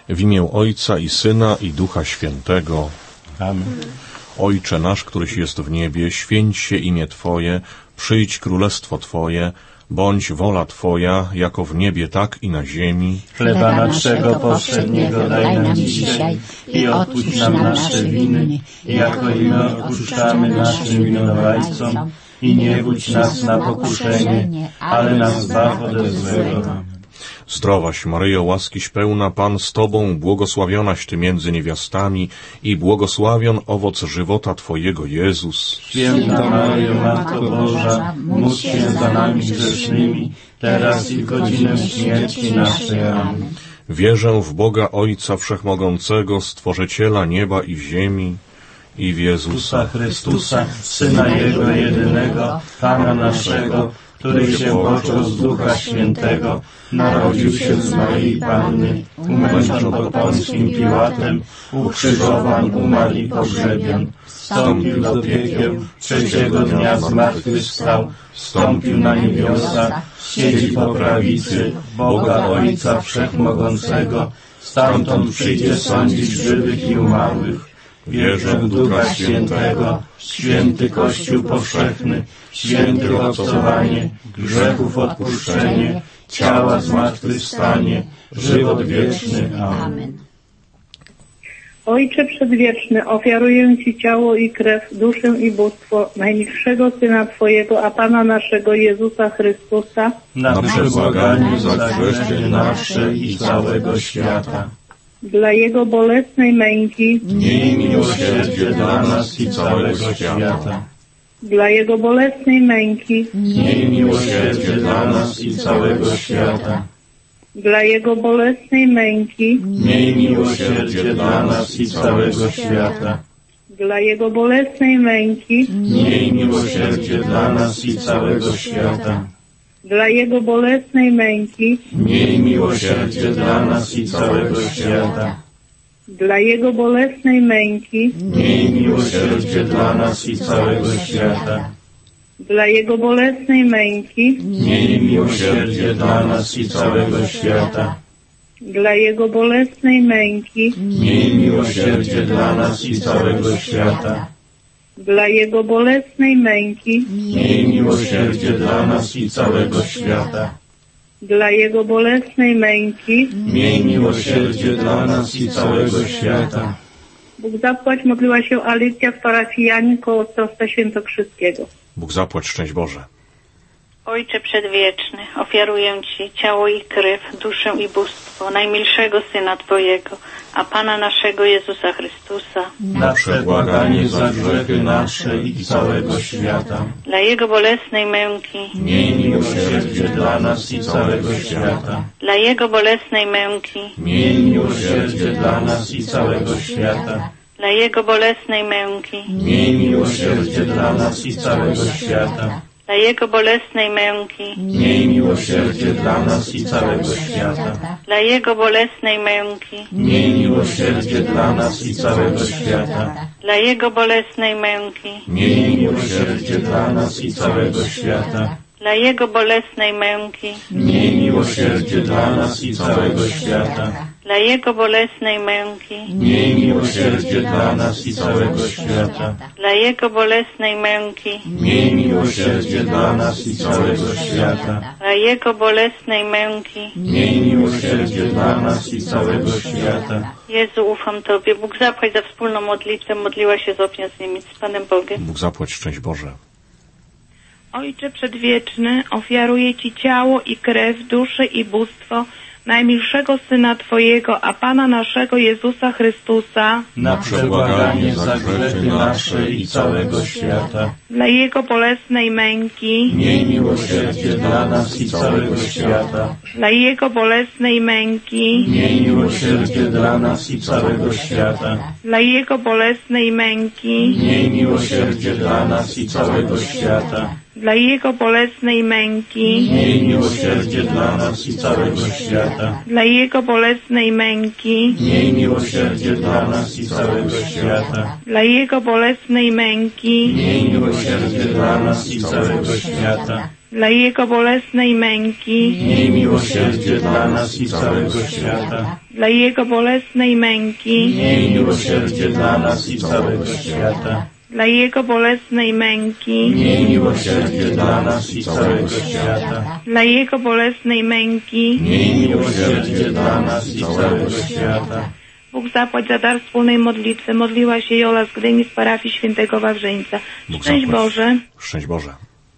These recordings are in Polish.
W imię Ojca i Syna i Ducha Świętego. Amen. Ojcze nasz, któryś jest w niebie, święć się imię Twoje, przyjdź królestwo Twoje, bądź wola Twoja, jako w niebie, tak i na ziemi. Chleba naszego powszedniego daj nam dzisiaj i odpuść nam nasze winy, jako i my odpuszczamy naszym winowajcom. I nie wódź nas na pokuszenie, ale nas zbaw ode złego. Zdrowaś Maryjo, łaskiś pełna, Pan z Tobą, błogosławionaś Ty między niewiastami i błogosławion owoc żywota Twojego, Jezus. Święta Maryjo, Matko Boża, módl się za nami grzesznymi, teraz i w godzinę śmierci naszej. Amen. Wierzę w Boga Ojca Wszechmogącego, Stworzyciela nieba i ziemi, i w Jezusa Chrystusa, Syna Jego jedynego, Pana naszego, który się począł z Ducha Świętego, narodził się z Maryi Panny, umęczon pod Pąckim Piłatem, ukrzyżowan, umarł i pogrzebion, wstąpił do piekieł, trzeciego dnia zmartwychwstał, wstąpił na niebiosa, siedzi po prawicy Boga Ojca Wszechmogącego, stamtąd przyjdzie sądzić żywych i umarłych. Wierzę w Ducha Świętego, święty Kościół powszechny, święte obcowanie, grzechów odpuszczenie, ciała zmartwychwstanie, żywot wieczny. Amen. Ojcze Przedwieczny, ofiaruję Ci ciało i krew, duszę i bóstwo najmilszego Syna Twojego, a Pana naszego Jezusa Chrystusa, na przebłaganie za grzechy nasze i całego świata. Dla Jego bolesnej męki, Miej miłosierdzie dla nas i całego świata. Dla Jego bolesnej męki, Miej miłosierdzie dla nas i całego świata. Dla Jego bolesnej męki, Miej miłosierdzie dla nas i całego świata. Dla Jego bolesnej męki, Miej miłosierdzie dla nas i całego świata. Dla Jego bolesnej męki, Miej miłosierdzie dla nas i całego świata. Dla Jego bolesnej męki, Miej miłosierdzie dla nas i całego świata. Dla Jego bolesnej męki, Miej miłosierdzie dla nas i całego świata. Dla Jego bolesnej męki, Miej miłosierdzie dla nas i całego świata. Dla Jego bolesnej męki, Miej miłosierdzie dla nas i całego świata. Dla Jego bolesnej męki, Miej miłosierdzie dla nas i całego świata. Bóg zapłać, modliła się Alicja z parafii Janin koło Ostrowca Świętokrzyskiego. Bóg zapłać, szczęść Boże. Ojcze Przedwieczny, ofiaruję Ci ciało i krew, duszę i bóstwo najmilszego Syna Twojego, a Pana naszego Jezusa Chrystusa, Na przebłaganie za grzechy nasze i całego świata. dla Jego bolesnej męki, Miej miłosierdzie dla nas i całego świata. dla Jego bolesnej męki, Miej miłosierdzie dla nas i całego świata. dla Jego bolesnej męki, Miej miłosierdzie dla nas i całego świata. dla Jego bolesnej męki, Miej miłosierdzie dla nas i całego świata. dla Jego bolesnej męki, Miej miłosierdzie dla nas i całego świata. dla Jego bolesnej męki, Miej miłosierdzie dla nas i całego świata. dla Jego bolesnej męki, Miej miłosierdzie dla nas i całego świata. dla Jego bolesnej męki, Miej miłosierdzie dla nas i całego świata. dla Jego bolesnej męki, Miej miłosierdzie dla nas i całego świata. dla Jego bolesnej męki. Miej miłosierdzie dla nas i całego świata. Jezu, ufam Tobie. Bóg zapłać za wspólną modlitwę. Modliła się Zofia z Niemiec. Z Panem Bogiem. Bóg zapłać, szczęść Boże. Ojcze Przedwieczny, ofiaruję Ci ciało i krew, duszę i bóstwo najmilszego Syna Twojego, a Pana naszego Jezusa Chrystusa, Na przebłaganie za grzechy nasze i całego świata. dla Jego bolesnej męki, Miej miłosierdzie dla nas i całego świata. dla Jego bolesnej męki, Miej miłosierdzie dla nas i całego świata. dla Jego bolesnej męki, Miej miłosierdzie dla nas i całego świata. dla Jego bolesnej męki, Miej miłosierdzie dla nas i całego świata. dla Jego bolesnej męki, Miej miłosierdzie dla nas i całego świata. dla Jego bolesnej męki, Miej miłosierdzie dla nas i całego świata. dla Jego bolesnej męki, Miej miłosierdzie dla nas i całego świata. dla Jego bolesnej męki, Miej miłosierdzie dla nas i całego świata. dla Jego bolesnej męki, Miej miłosierdzie dla nas i całego świata. dla Jego bolesnej męki. Miej miłosierdzie dla nas i całego świata. Bóg zapłać za dar wspólnej modlitwy. Modliła się Jola z Gdyni z parafii świętego Wawrzyńca. Bóg Szczęść zapłać. Boże. Szczęść Boże.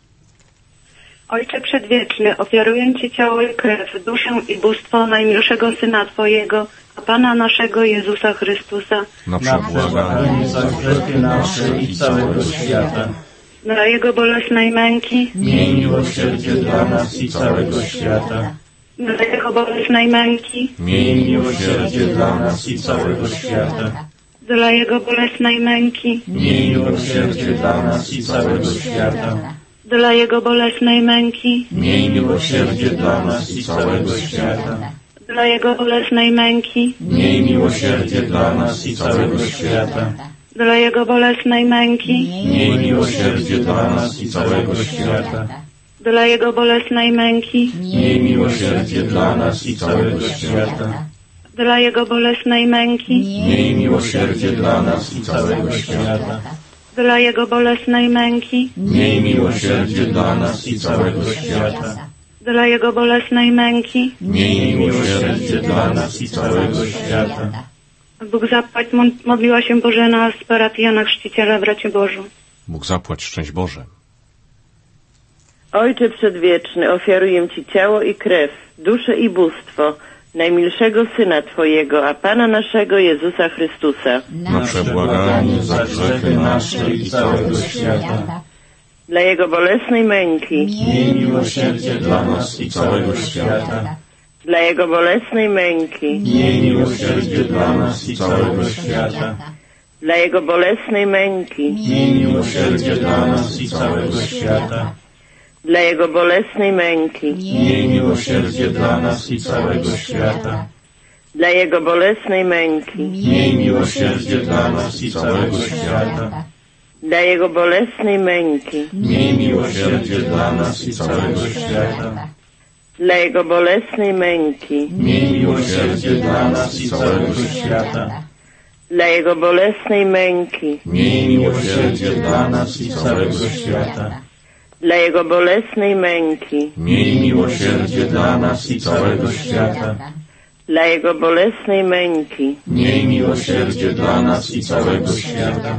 Ojcze Przedwieczny, ofiaruję Ci ciało i krew, duszę i bóstwo najmilszego Syna Twojego, a Pana naszego Jezusa Chrystusa, Na Na przebłaganie przebłaganie za grzechy nasze i całego świata. dla Jego bolesnej męki, Miej miłosierdzie dla nas i całego świata. dla Jego bolesnej męki, miej Miłosierdzie dla nas i całego świata. dla Jego bolesnej męki, Miej miłosierdzie dla nas i całego świata. dla Jego bolesnej męki, Miej miłosierdzie dla nas i całego świata. dla Jego bolesnej męki, Miej miłosierdzie dla nas i całego świata. dla Jego bolesnej męki, Miej miłosierdzie dla nas i całego świata. dla Jego bolesnej męki, Miej miłosierdzie dla nas i całego świata. dla Jego bolesnej męki, Miej miłosierdzie dla nas i całego świata. dla Jego bolesnej męki, Miej miłosierdzie dla nas i całego świata. dla Jego bolesnej męki. Miej miłosierdzie dla nas i całego świata. Bóg zapłać, modliła się Bożena z parafii Jana Chrzciciela w Racie Bożu. Bóg zapłać. Szczęść Boże. Ojcze Przedwieczny, ofiaruję Ci ciało i krew, duszę i bóstwo najmilszego Syna Twojego, a Pana naszego Jezusa Chrystusa, Na przebłaganie za grzechy nasze i całego świata. dla Jego bolesnej męki, Miej miłosierdzie dla nas i całego świata. dla Jego bolesnej męki, Miej miłosierdzie dla nas i całego świata. dla Jego bolesnej męki, Miej miłosierdzie dla nas i całego świata. dla Jego bolesnej męki, Miej miłosierdzie dla nas i całego świata. dla Jego bolesnej męki, Miej miłosierdzie dla nas i całego świata. dla Jego bolesnej męki, Miej miłosierdzie dla nas i całego świata. dla Jego bolesnej męki, Miej miłosierdzie dla nas i całego świata. dla Jego bolesnej męki, Miej miłosierdzie dla nas i całego świata. dla Jego bolesnej męki, Miej miłosierdzie dla nas i całego świata. dla Jego bolesnej męki. Miej miłosierdzie dla nas i całego świata.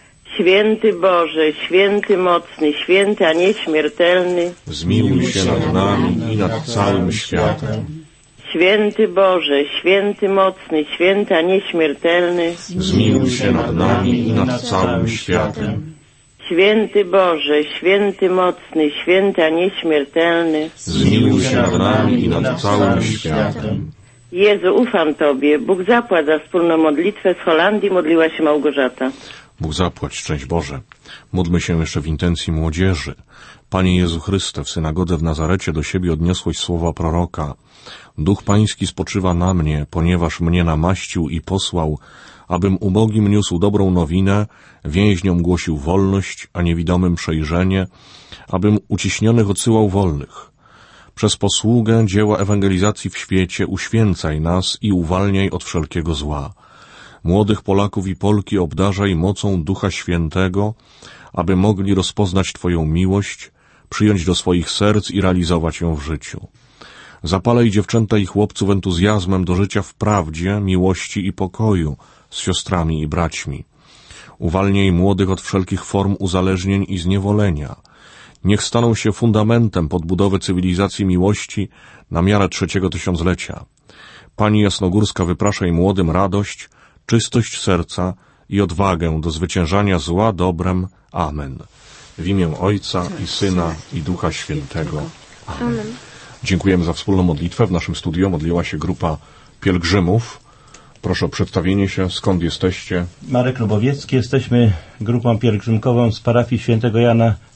Święty Boże, święty mocny, święty, a nieśmiertelny, Zmiłuj się nad nami i nad całym światem. święty Boże, święty mocny, święty, a nieśmiertelny, Zmiłuj się nad nami i nad całym światem. święty Boże, święty mocny, święty, a nieśmiertelny. Zmiłuj się nad nami i nad całym światem. Jezu, ufam Tobie. Bóg zapłać za wspólną modlitwę. Z Holandii modliła się Małgorzata. Bóg zapłać. Szczęść Boże. Módlmy się jeszcze w intencji młodzieży. Panie Jezu Chryste, w synagodze w Nazarecie do siebie odniosłeś słowa proroka. Duch Pański spoczywa na mnie, ponieważ mnie namaścił i posłał, abym ubogim niósł dobrą nowinę, więźniom głosił wolność, a niewidomym przejrzenie, abym uciśnionych odsyłał wolnych. Przez posługę dzieła ewangelizacji w świecie uświęcaj nas i uwalniaj od wszelkiego zła. Młodych Polaków i Polki obdarzaj mocą Ducha Świętego, aby mogli rozpoznać Twoją miłość, przyjąć do swoich serc i realizować ją w życiu. Zapalaj dziewczęta i chłopców entuzjazmem do życia w prawdzie, miłości i pokoju z siostrami i braćmi. Uwalniaj młodych od wszelkich form uzależnień i zniewolenia. Niech staną się fundamentem podbudowy cywilizacji miłości na miarę 3. tysiąclecia. Pani Jasnogórska, wypraszaj młodym radość, czystość serca i odwagę do zwyciężania zła dobrem. Amen. W imię Ojca i Syna i Ducha Świętego. Amen. Dziękujemy za wspólną modlitwę. W naszym studiu modliła się grupa pielgrzymów. Proszę o przedstawienie się. Skąd jesteście? Marek Lubowiecki, jesteśmy grupą pielgrzymkową z parafii świętego Jana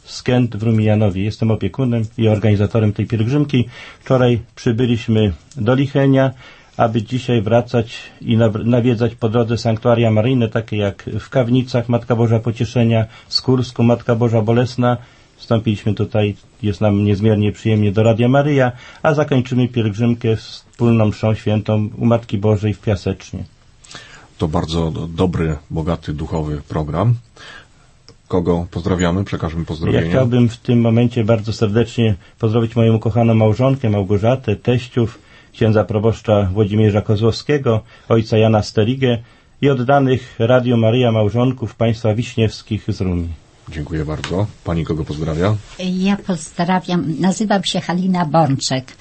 Skęt w Rumijanowie. Jestem opiekunem i organizatorem tej pielgrzymki. Wczoraj przybyliśmy do Lichenia, aby dzisiaj wracać i nawiedzać po drodze sanktuaria maryjne, takie jak w Kawnicach Matka Boża Pocieszenia, w Skórsku Matka Boża Bolesna. Wstąpiliśmy tutaj, jest nam niezmiernie przyjemnie, do Radia Maryja, a zakończymy pielgrzymkę wspólną mszą świętą u Matki Bożej w Piasecznie. To bardzo dobry, bogaty, duchowy program. Kogo pozdrawiamy? Przekażmy pozdrowienia. Ja chciałbym w tym momencie bardzo serdecznie pozdrowić moją ukochaną małżonkę Małgorzatę, teściów, księdza proboszcza Włodzimierza Kozłowskiego, ojca Jana Sterigę i oddanych Radio Maryja małżonków państwa wiśniewskich z Rumi. Dziękuję bardzo. Pani kogo pozdrawia? Ja pozdrawiam, nazywam się Halina Bączek.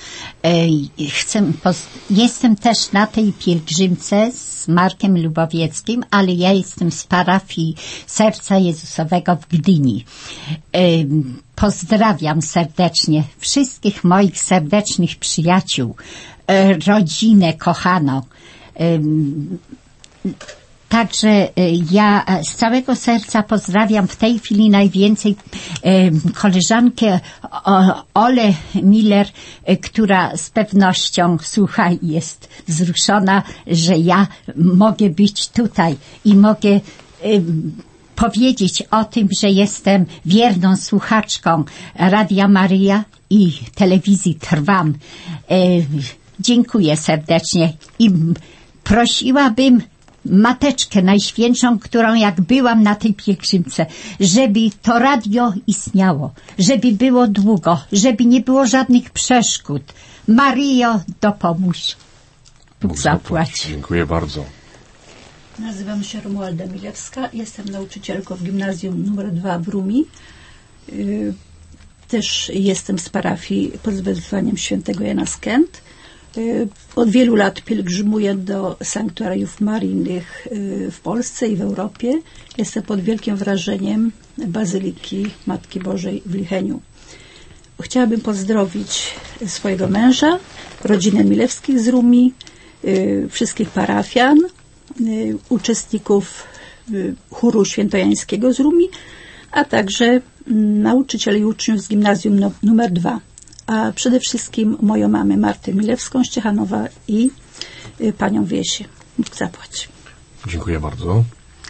Jestem też na tej pielgrzymce z Markiem Lubowieckim, ale ja jestem z parafii Serca Jezusowego w Gdyni. Pozdrawiam serdecznie wszystkich moich serdecznych przyjaciół, rodzinę kochaną. Także ja z całego serca pozdrawiam w tej chwili najwięcej koleżankę Olę Miller, która z pewnością słucha i jest wzruszona, że ja mogę być tutaj i mogę powiedzieć o tym, że jestem wierną słuchaczką Radia Maryja i telewizji Trwam. Dziękuję serdecznie i prosiłabym Mateczkę Najświętszą, którą jak byłam na tej pielgrzymce, żeby to radio istniało, żeby było długo, żeby nie było żadnych przeszkód. Maryjo, dopomóż. Bóg zapłać. Dziękuję bardzo. Nazywam się Romualda Milewska, jestem nauczycielką w gimnazjum nr 2 w Rumi. Też jestem z parafii pod wezwaniem świętego Jana Skęt. Od wielu lat pielgrzymuję do sanktuariów maryjnych w Polsce i w Europie. Jestem pod wielkim wrażeniem Bazyliki Matki Bożej w Licheniu. Chciałabym pozdrowić swojego męża, rodzinę Milewskich z Rumi, wszystkich parafian, uczestników chóru świętojańskiego z Rumi, a także nauczycieli i uczniów z gimnazjum nr 2. A przede wszystkim moją mamę Martę Milewską z Ciechanowa i panią Wiesię. Bóg zapłać. Dziękuję bardzo.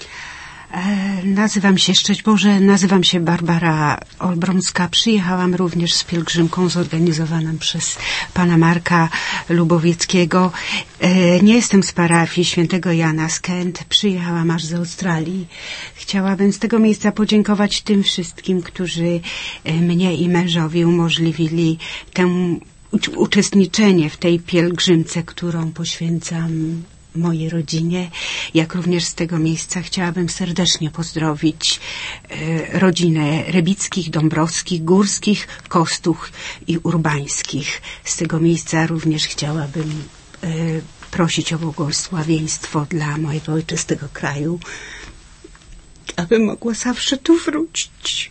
Nazywam się, szczęść Boże, nazywam się Barbara Olbromska. Przyjechałam również z pielgrzymką zorganizowaną przez pana Marka Lubowieckiego. Nie jestem z parafii świętego Jana Skęt. Przyjechałam aż z Australii. Chciałabym z tego miejsca podziękować tym wszystkim, którzy mnie i mężowi umożliwili uczestniczenie w tej pielgrzymce, którą poświęcam mojej rodzinie, jak również z tego miejsca chciałabym serdecznie pozdrowić rodzinę Rybickich, Dąbrowskich, Górskich, Kostuch i Urbańskich. Z tego miejsca również chciałabym prosić o błogosławieństwo dla mojego ojczystego kraju, aby mogła zawsze tu wrócić.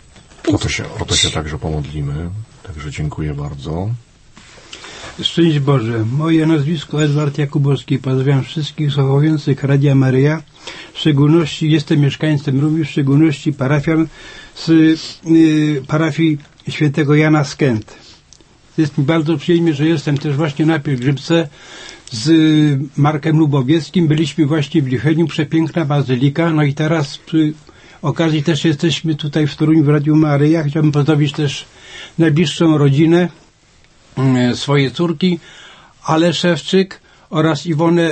O to się także pomodlimy. Także dziękuję bardzo. Szczęść Boże. Moje nazwisko Edward Jakubowski. Pozdrawiam wszystkich słuchających Radia Maryja. W szczególności jestem mieszkańcem Rumi, w szczególności parafian z parafii świętego Jana Skęt. Jest mi bardzo przyjemnie, że jestem też właśnie na pielgrzymce z Markiem Lubowieckim. Byliśmy właśnie w Licheniu, przepiękna bazylika. No i teraz przy okazji też jesteśmy tutaj w Toruniu w Radiu Maryja. Chciałbym pozdrowić też najbliższą rodzinę, swoje córki, Ale Szewczyk oraz Iwonę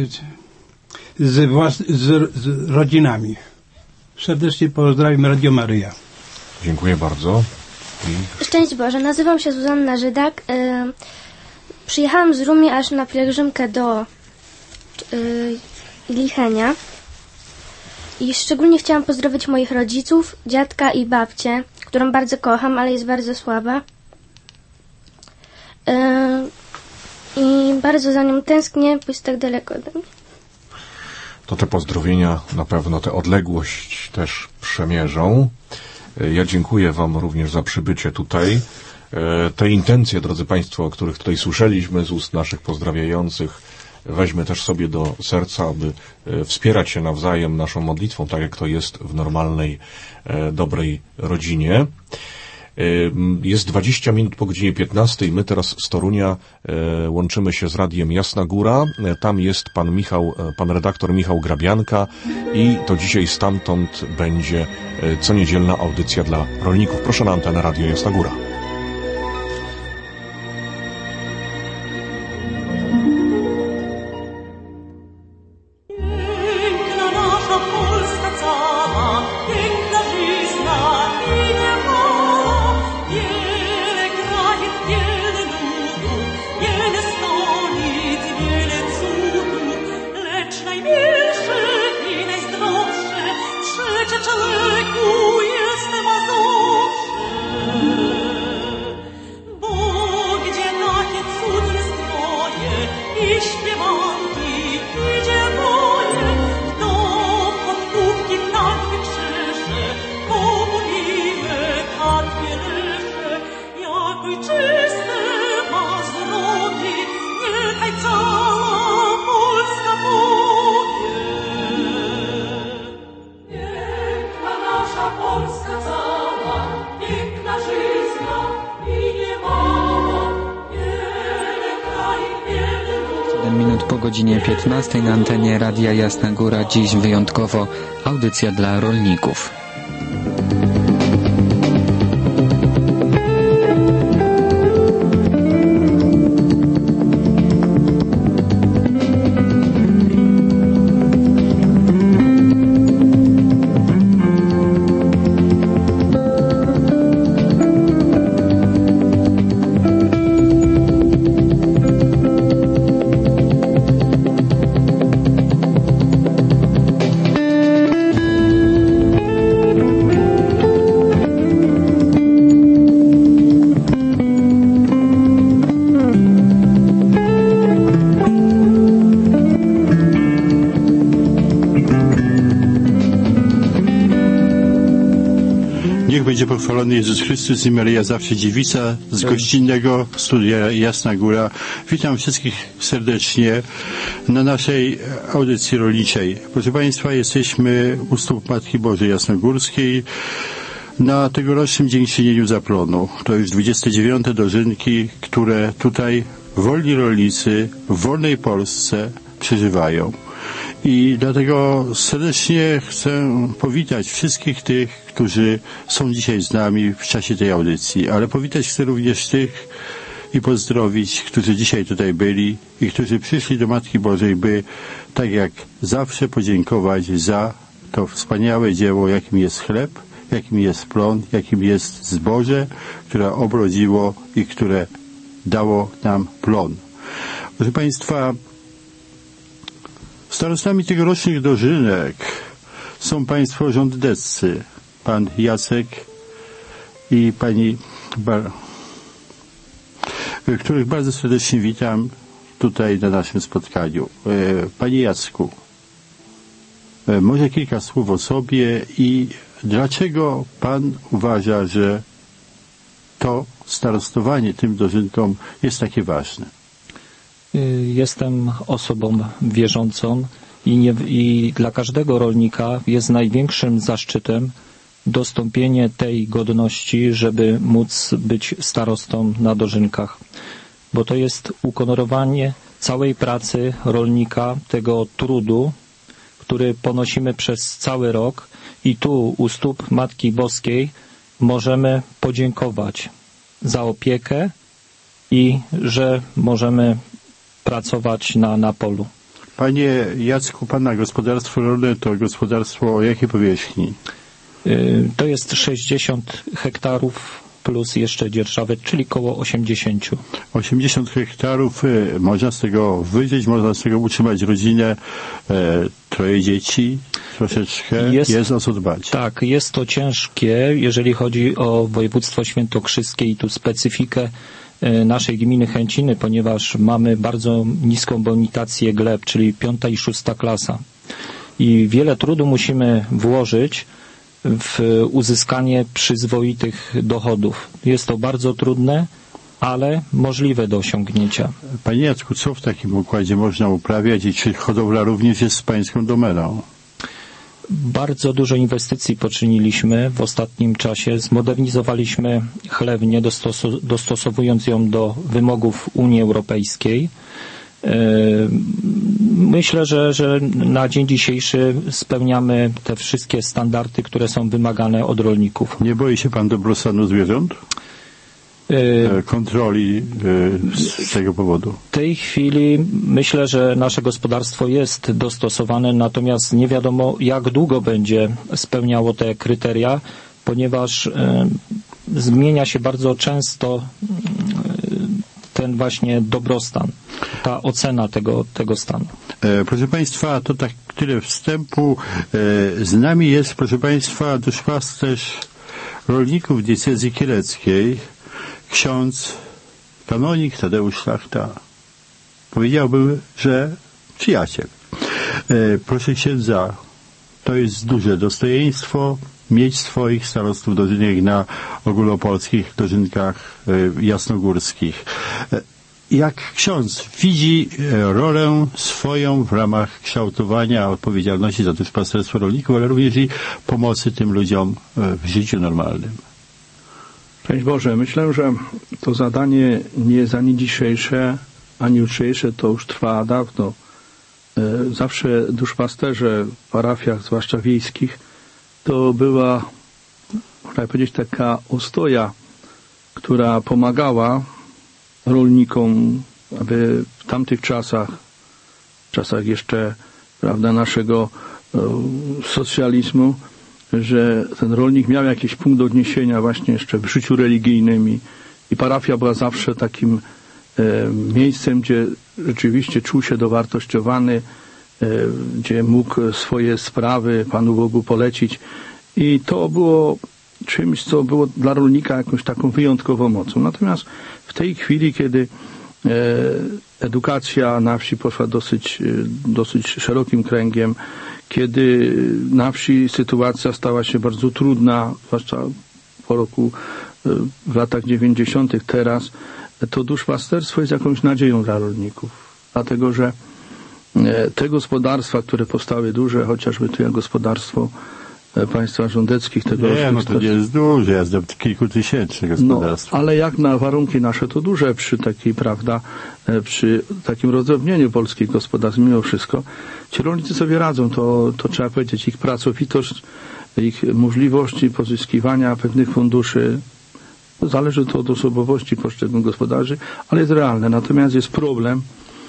z rodzinami. Serdecznie pozdrawiam Radio Maryja. Dziękuję bardzo. Szczęść Boże, nazywam się Zuzanna Żydak. Przyjechałam z Rumi aż na pielgrzymkę do Lichenia i szczególnie chciałam pozdrowić moich rodziców, dziadka i babcię, którą bardzo kocham, ale jest bardzo słaba. I bardzo za nią tęsknię, bo jest tak daleko ode mnie. To te pozdrowienia na pewno tę odległość też przemierzą. Ja dziękuję Wam również za przybycie tutaj. Te intencje, drodzy Państwo, o których tutaj słyszeliśmy z ust naszych pozdrawiających, weźmie też sobie do serca, aby wspierać się nawzajem naszą modlitwą, tak jak to jest w normalnej, dobrej rodzinie. Jest 20 minut po godzinie 15 i my teraz z Torunia łączymy się z Radiem Jasna Góra. Tam jest pan redaktor Michał Grabianka i to dzisiaj stamtąd będzie coniedzielna audycja dla rolników. Proszę na antenę Radio Jasna Góra. Godzinie 15 na antenie Radia Jasna Góra. Dziś wyjątkowo audycja dla rolników. Będzie pochwalony Jezus Chrystus i Maryja Zawsze Dziewica z gościnnego studia Jasna Góra. Witam wszystkich serdecznie na naszej audycji rolniczej. Proszę Państwa, jesteśmy u stóp Matki Bożej Jasnogórskiej na tegorocznym dziękczynieniu zaplonu. To już 29. dożynki, które tutaj wolni rolnicy w wolnej Polsce przeżywają. I dlatego serdecznie chcę powitać wszystkich tych, którzy są dzisiaj z nami w czasie tej audycji, ale powitać chcę również tych i pozdrowić, którzy dzisiaj tutaj byli i którzy przyszli do Matki Bożej, by tak jak zawsze podziękować za to wspaniałe dzieło, jakim jest chleb, jakim jest plon, jakim jest zboże, które obrodziło i które dało nam plon. Proszę Państwa, starostami tegorocznych dożynek są Państwo rządeccy, pan Jacek i pani których bardzo serdecznie witam tutaj na naszym spotkaniu. Panie Jacku, może kilka słów o sobie i dlaczego pan uważa, że to starostowanie tym dożynkom jest takie ważne? Jestem osobą wierzącą i dla każdego rolnika jest największym zaszczytem dostąpienie tej godności, żeby móc być starostą na dożynkach. Bo to jest uhonorowanie całej pracy rolnika, tego trudu, który ponosimy przez cały rok i tu u stóp Matki Boskiej możemy podziękować za opiekę i że możemy pracować na polu. Panie Jacku, pana gospodarstwo rolne to gospodarstwo o jakiej powierzchni? To jest 60 hektarów plus jeszcze dzierżawy, czyli koło 80. 80 hektarów, można z tego wyżyć, można z tego utrzymać rodzinę, troje dzieci, troszeczkę, jest o co dbać. Tak, jest to ciężkie, jeżeli chodzi o województwo świętokrzyskie i tu specyfikę naszej gminy Chęciny, ponieważ mamy bardzo niską bonitację gleb, czyli 5. i 6. klasa. I wiele trudu musimy włożyć w uzyskanie przyzwoitych dochodów. Jest to bardzo trudne ale możliwe do osiągnięcia. Panie Jacku, co w takim układzie można uprawiać i czy hodowla również jest pańską domeną? Bardzo dużo inwestycji poczyniliśmy w ostatnim czasie. Zmodernizowaliśmy chlewnię, dostosowując ją do wymogów Unii Europejskiej. Myślę, że na dzień dzisiejszy spełniamy te wszystkie standardy, które są wymagane od rolników. Nie boi się pan dobrostanu zwierząt? Kontroli z tego powodu? W tej chwili myślę, że nasze gospodarstwo jest dostosowane, natomiast nie wiadomo, jak długo będzie spełniało te kryteria, ponieważ zmienia się bardzo często ten właśnie dobrostan, ta ocena tego stanu. Proszę Państwa, to tak tyle wstępu. Z nami jest, proszę Państwa, duszpasterz rolników diecezji kieleckiej, ksiądz kanonik Tadeusz Szlachta. Powiedziałbym, że przyjaciel. Proszę księdza, to jest duże dostojeństwo mieć swoich starostów dożynnych na ogólnopolskich dożynkach jasnogórskich. Jak ksiądz widzi rolę swoją w ramach kształtowania odpowiedzialności za duszpasterstwo rolników, ale również i pomocy tym ludziom w życiu normalnym? Szczęść Boże, myślę, że to zadanie nie jest ani dzisiejsze, ani jutrzejsze, to już trwa dawno. Zawsze duszpasterze w parafiach, zwłaszcza wiejskich, to była, można powiedzieć, taka ostoja, która pomagała rolnikom, aby w tamtych czasach jeszcze, prawda, naszego socjalizmu, że ten rolnik miał jakiś punkt odniesienia właśnie jeszcze w życiu religijnym i parafia była zawsze takim miejscem, gdzie rzeczywiście czuł się dowartościowany, gdzie mógł swoje sprawy Panu Bogu polecić i to było czymś, co było dla rolnika jakąś taką wyjątkową mocą. Natomiast w tej chwili, kiedy edukacja na wsi poszła dosyć szerokim kręgiem, kiedy na wsi sytuacja stała się bardzo trudna, zwłaszcza po roku, w latach 90. teraz, to duszpasterstwo jest jakąś nadzieją dla rolników. Dlatego, że te gospodarstwa, które powstały duże, chociażby tu jak gospodarstwo państwa rządeckich, to nie jest duże, jest do kilkutysięcznych gospodarstw. No, ale jak na warunki nasze to duże przy takiej, prawda, przy takim rozdrobnieniu polskich gospodarstw, mimo wszystko, ci rolnicy sobie radzą, to trzeba powiedzieć, ich pracowitość, ich możliwości pozyskiwania pewnych funduszy, zależy to od osobowości poszczególnych gospodarzy, ale jest realne. Natomiast jest problem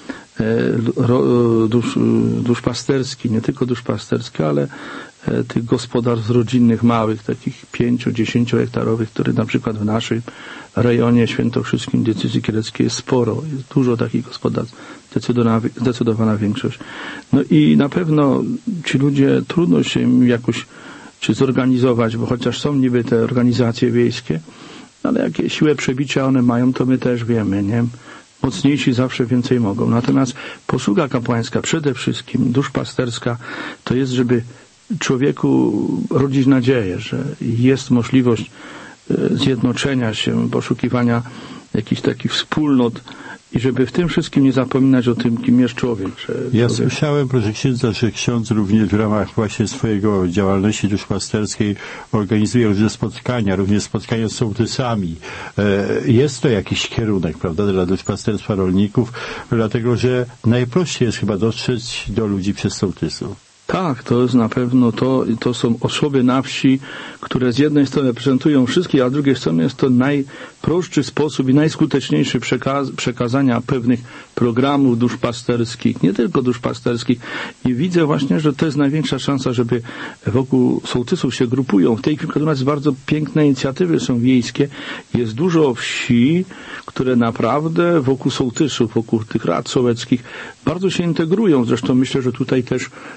duszpasterski, nie tylko duszpasterski, ale tych gospodarstw rodzinnych małych, takich 5-10 hektarowych, które na przykład w naszym rejonie świętokrzyskim diecezji kieleckiej jest sporo. Jest dużo takich gospodarstw, zdecydowana większość. No i na pewno ci ludzie trudno się im jakoś czy zorganizować, bo chociaż są niby te organizacje wiejskie, ale jakie siłę przebicia one mają, to my też wiemy, nie? Mocniejsi zawsze więcej mogą. Natomiast posługa kapłańska, przede wszystkim duszpasterska, to jest, żeby człowieku rodzić nadzieję, że jest możliwość zjednoczenia się, poszukiwania jakichś takich wspólnot i żeby w tym wszystkim nie zapominać o tym, kim jest człowiek. Ja słyszałem, proszę księdza, że ksiądz również w ramach właśnie swojego działalności duszpasterskiej organizuje różne spotkania, również spotkania z sołtysami. Jest to jakiś kierunek, prawda, dla duszpasterstwa rolników, dlatego że najprościej jest chyba dotrzeć do ludzi przez sołtysów. Tak, to jest na pewno to są osoby na wsi, które z jednej strony reprezentują wszystkich, a z drugiej strony jest to najprostszy sposób i najskuteczniejszy przekazania pewnych programów duszpasterskich, nie tylko duszpasterskich. I widzę właśnie, że to jest największa szansa, żeby wokół sołtysów się grupują. W tej chwili u nas bardzo piękne inicjatywy są wiejskie. Jest dużo wsi, które naprawdę wokół sołtysów, wokół tych rad sołeckich bardzo się integrują. Zresztą myślę, że tutaj też Państwo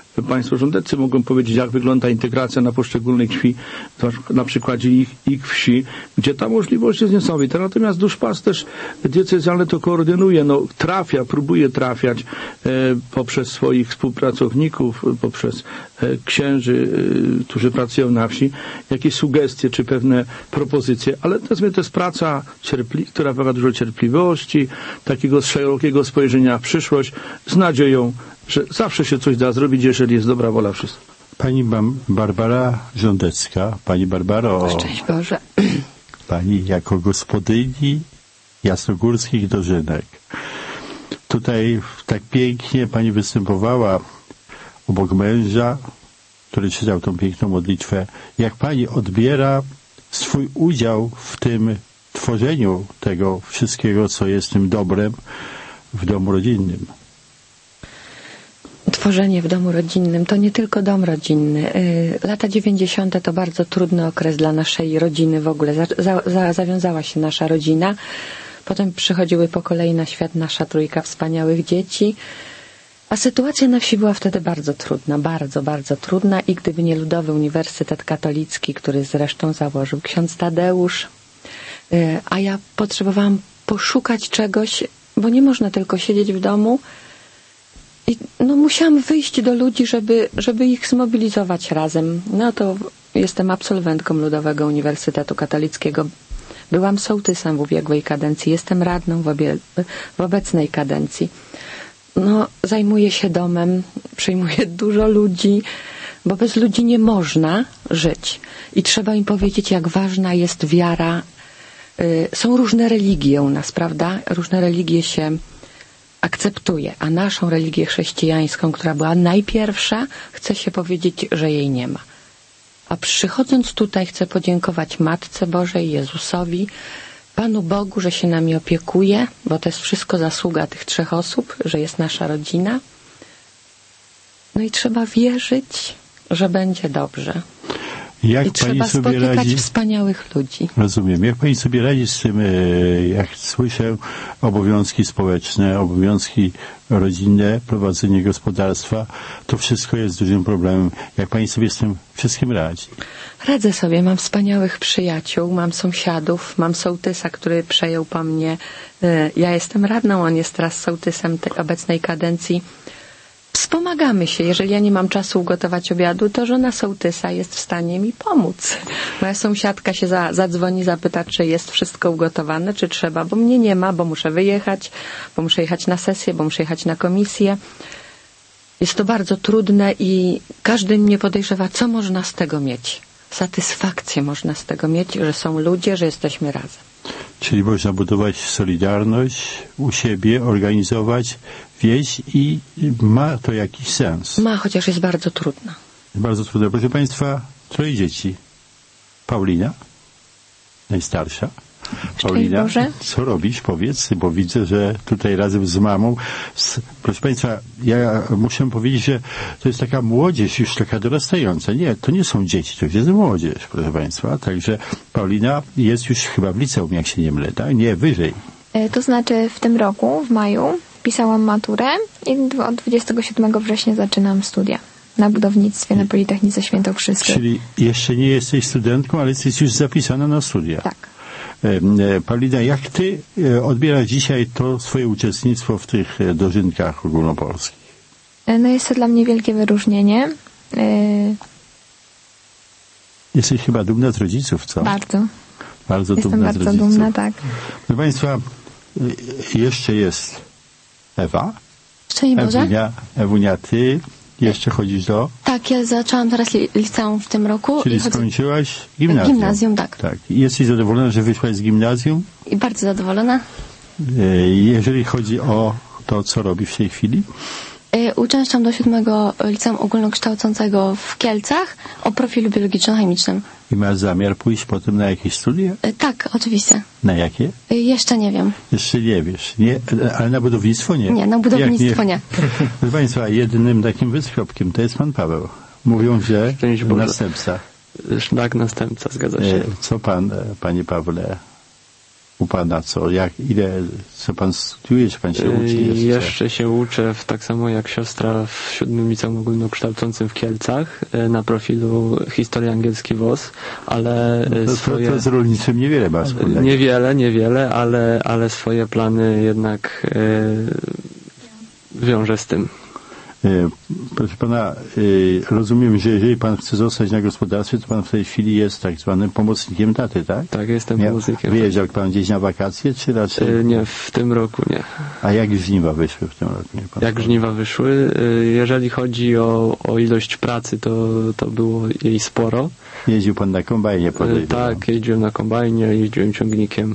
Państwo rządzący mogą powiedzieć, jak wygląda integracja na poszczególnych wsi, na przykładzie ich wsi, gdzie ta możliwość jest niesamowita. Natomiast duszpasterz diecezjalny to koordynuje, próbuje trafiać poprzez swoich współpracowników, poprzez księży, którzy pracują na wsi, jakieś sugestie czy pewne propozycje, ale to jest praca, która wymaga dużo cierpliwości, takiego szerokiego spojrzenia w przyszłość, z nadzieją, że zawsze się coś da zrobić, jeżeli jest dobra wola wszystkich. Pani Barbara Rządecka. Pani Barbaro. Szczęść Boże. Pani jako gospodyni jasnogórskich dożynek. Tutaj tak pięknie Pani występowała obok męża, który czytał tą piękną modlitwę. Jak Pani odbiera swój udział w tym tworzeniu tego wszystkiego, co jest tym dobrem w domu rodzinnym? Tworzenie w domu rodzinnym to nie tylko dom rodzinny. Lata 90. to bardzo trudny okres dla naszej rodziny w ogóle. Zawiązała się nasza rodzina. Potem przychodziły po kolei na świat nasza trójka wspaniałych dzieci. A sytuacja na wsi była wtedy bardzo trudna, bardzo, bardzo trudna i gdyby nie Ludowy Uniwersytet Katolicki, który zresztą założył ksiądz Tadeusz, a ja potrzebowałam poszukać czegoś, bo nie można tylko siedzieć w domu i musiałam wyjść do ludzi, żeby ich zmobilizować razem. To jestem absolwentką Ludowego Uniwersytetu Katolickiego. Byłam sołtysem w ubiegłej kadencji, jestem radną w obecnej kadencji. Zajmuję się domem, przyjmuję dużo ludzi, bo bez ludzi nie można żyć. I trzeba im powiedzieć, jak ważna jest wiara. Są różne religie u nas, prawda? Różne religie się akceptuje, a naszą religię chrześcijańską, która była najpierwsza, chce się powiedzieć, że jej nie ma. A przychodząc tutaj chcę podziękować Matce Bożej, Jezusowi, Panu Bogu, że się nami opiekuje, bo to jest wszystko zasługa tych 3 osób, że jest nasza rodzina. I trzeba wierzyć, że będzie dobrze. Jak I trzeba spotykać wspaniałych ludzi. Rozumiem. Jak Pani sobie radzi z tym, jak słyszę, obowiązki społeczne, obowiązki rodzinne, prowadzenie gospodarstwa, to wszystko jest dużym problemem. Jak Pani sobie z tym wszystkim radzi? Radzę sobie. Mam wspaniałych przyjaciół, mam sąsiadów, mam sołtysa, który przejął po mnie. Ja jestem radną, on jest teraz sołtysem tej obecnej kadencji. Wspomagamy się. Jeżeli ja nie mam czasu ugotować obiadu, to żona sołtysa jest w stanie mi pomóc. Moja sąsiadka się zadzwoni, zapyta, czy jest wszystko ugotowane, czy trzeba, bo mnie nie ma, bo muszę wyjechać, bo muszę jechać na sesję, bo muszę jechać na komisję. Jest to bardzo trudne i każdy mnie podejrzewa, co można z tego mieć. Satysfakcję można z tego mieć, że są ludzie, że jesteśmy razem. Czyli można budować solidarność u siebie, organizować wieś i ma to jakiś sens. Ma, chociaż jest bardzo trudno. Bardzo trudno. Proszę Państwa, 3 dzieci. Paulina, najstarsza. Paulina, co robisz? Powiedz, bo widzę, że tutaj razem z mamą. Proszę Państwa, ja muszę powiedzieć, że to jest taka młodzież już taka dorastająca. Nie, to nie są dzieci, to jest młodzież, proszę Państwa. Także Paulina jest już chyba w liceum, jak się nie mylę, tak? Nie, wyżej. To znaczy w tym roku, w maju, pisałam maturę i od 27 września zaczynam studia na budownictwie na Politechnice Świętokrzyskiej. Czyli jeszcze nie jesteś studentką, ale jesteś już zapisana na studia. Tak. Paulina, jak Ty odbierasz dzisiaj to swoje uczestnictwo w tych dożynkach ogólnopolskich? Jest to dla mnie wielkie wyróżnienie. Jesteś chyba dumna z rodziców, co? Bardzo. Bardzo Jestem dumna bardzo z rodziców. dumna, tak. Proszę Państwa, jeszcze jest Ewa. Szczęść Boże. Ewunia, Ty jeszcze chodzisz do? Tak, ja zaczęłam teraz liceum w tym roku. Czyli skończyłaś gimnazjum? Gimnazjum, tak. I jesteś zadowolona, że wyszłaś z gimnazjum? I bardzo zadowolona. Jeżeli chodzi o to, co robisz w tej chwili? Uczęszczam do 7 Liceum Ogólnokształcącego w Kielcach o profilu biologiczno-chemicznym. I masz zamiar pójść potem na jakieś studia? Tak, oczywiście. Na jakie? Jeszcze nie wiem. Jeszcze nie wiesz. Nie, ale na budownictwo nie? Nie, na budownictwo nie. Proszę Państwa, jedynym takim wyskropkiem to jest pan Paweł. Mówią, że następca. Tak, następca, zgadza się. Co pan, panie Pawle, u pana? Co pan studiuje? Czy pan się uczy jeszcze? Jeszcze się uczę, tak samo jak siostra, w 7. liceum ogólnokształcącym w Kielcach, na profilu Historia Angielski WOS, ale to z rolnictwem niewiele ma wspólnego. Niewiele, ale swoje plany jednak wiążę z tym. Proszę pana, rozumiem, że jeżeli pan chce zostać na gospodarstwie, to pan w tej chwili jest tak zwanym pomocnikiem taty, tak? Tak, jestem pomocnikiem. Wyjeżdżał pan gdzieś na wakacje, czy raczej? Nie, w tym roku nie. A jak żniwa wyszły w tym roku? Jak żniwa wyszły? Jeżeli chodzi o ilość pracy, to było jej sporo. Jeździł pan na kombajnie, podejrzewam? Tak, jeździłem na kombajnie, jeździłem ciągnikiem.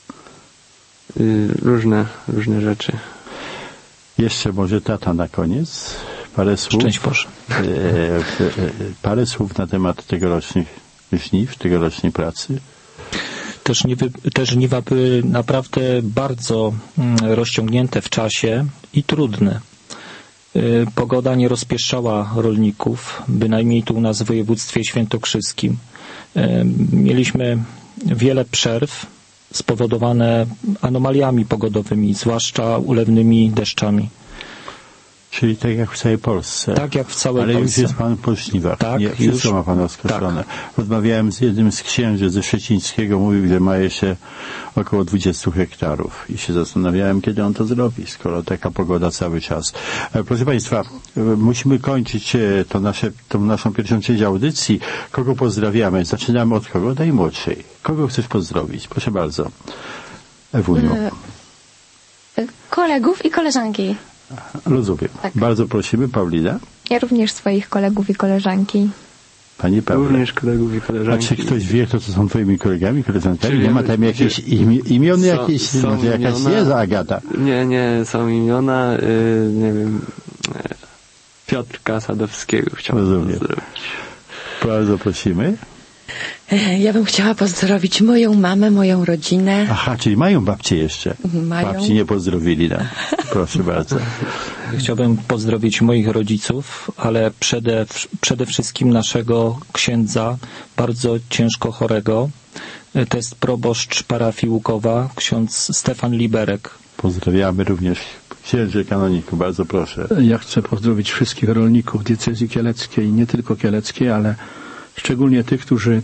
Różne rzeczy. Jeszcze może tata na koniec. Parę słów. Szczęść Boże. Parę słów na temat tegorocznych żniw, tegorocznej pracy. Te żniwa były naprawdę bardzo rozciągnięte w czasie i trudne. Pogoda nie rozpieszczała rolników, bynajmniej tu u nas w województwie świętokrzyskim. Mieliśmy wiele przerw spowodowane anomaliami pogodowymi, zwłaszcza ulewnymi deszczami. Czyli tak jak w całej Polsce. Tak jak w całej Polsce. Ale już jest pan po żniwach. Tak, nie, wszystko ma pan rozkoszone. Tak. Rozmawiałem z jednym z księży ze Szczecińskiego, mówił, że ma jeszcze około 20 hektarów. I się zastanawiałem, kiedy on to zrobi, skoro taka pogoda cały czas. Proszę państwa, musimy kończyć tą naszą pierwszą część audycji. Kogo pozdrawiamy? Zaczynamy od kogo? Najmłodszej. Kogo chcesz pozdrowić? Proszę bardzo. Ewuniu. Kolegów i koleżanki. Rozumiem. Tak. Bardzo prosimy, Paulina. Ja również swoich kolegów i koleżanki. Pani Paula. Również kolegów i koleżanki. A czy ktoś wie, kto to są twoimi kolegami, koleżankami? Nie ma tam jakieś imion jakieś? Może jakaś jest Agata? Nie, są imiona, nie wiem, Piotrka Sadowskiego chciałbym pozdrowić. Bardzo prosimy. Ja bym chciała pozdrowić moją mamę, moją rodzinę. Aha, czyli mają babcie jeszcze. Mają. Babci nie pozdrowili nam. Proszę bardzo. Chciałbym pozdrowić moich rodziców, ale przede wszystkim naszego księdza, bardzo ciężko chorego. To jest proboszcz parafii Łukowa, ksiądz Stefan Liberek. Pozdrawiamy również księży kanoniku, bardzo proszę. Ja chcę pozdrowić wszystkich rolników diecezji kieleckiej, nie tylko kieleckiej, ale szczególnie tych, którzy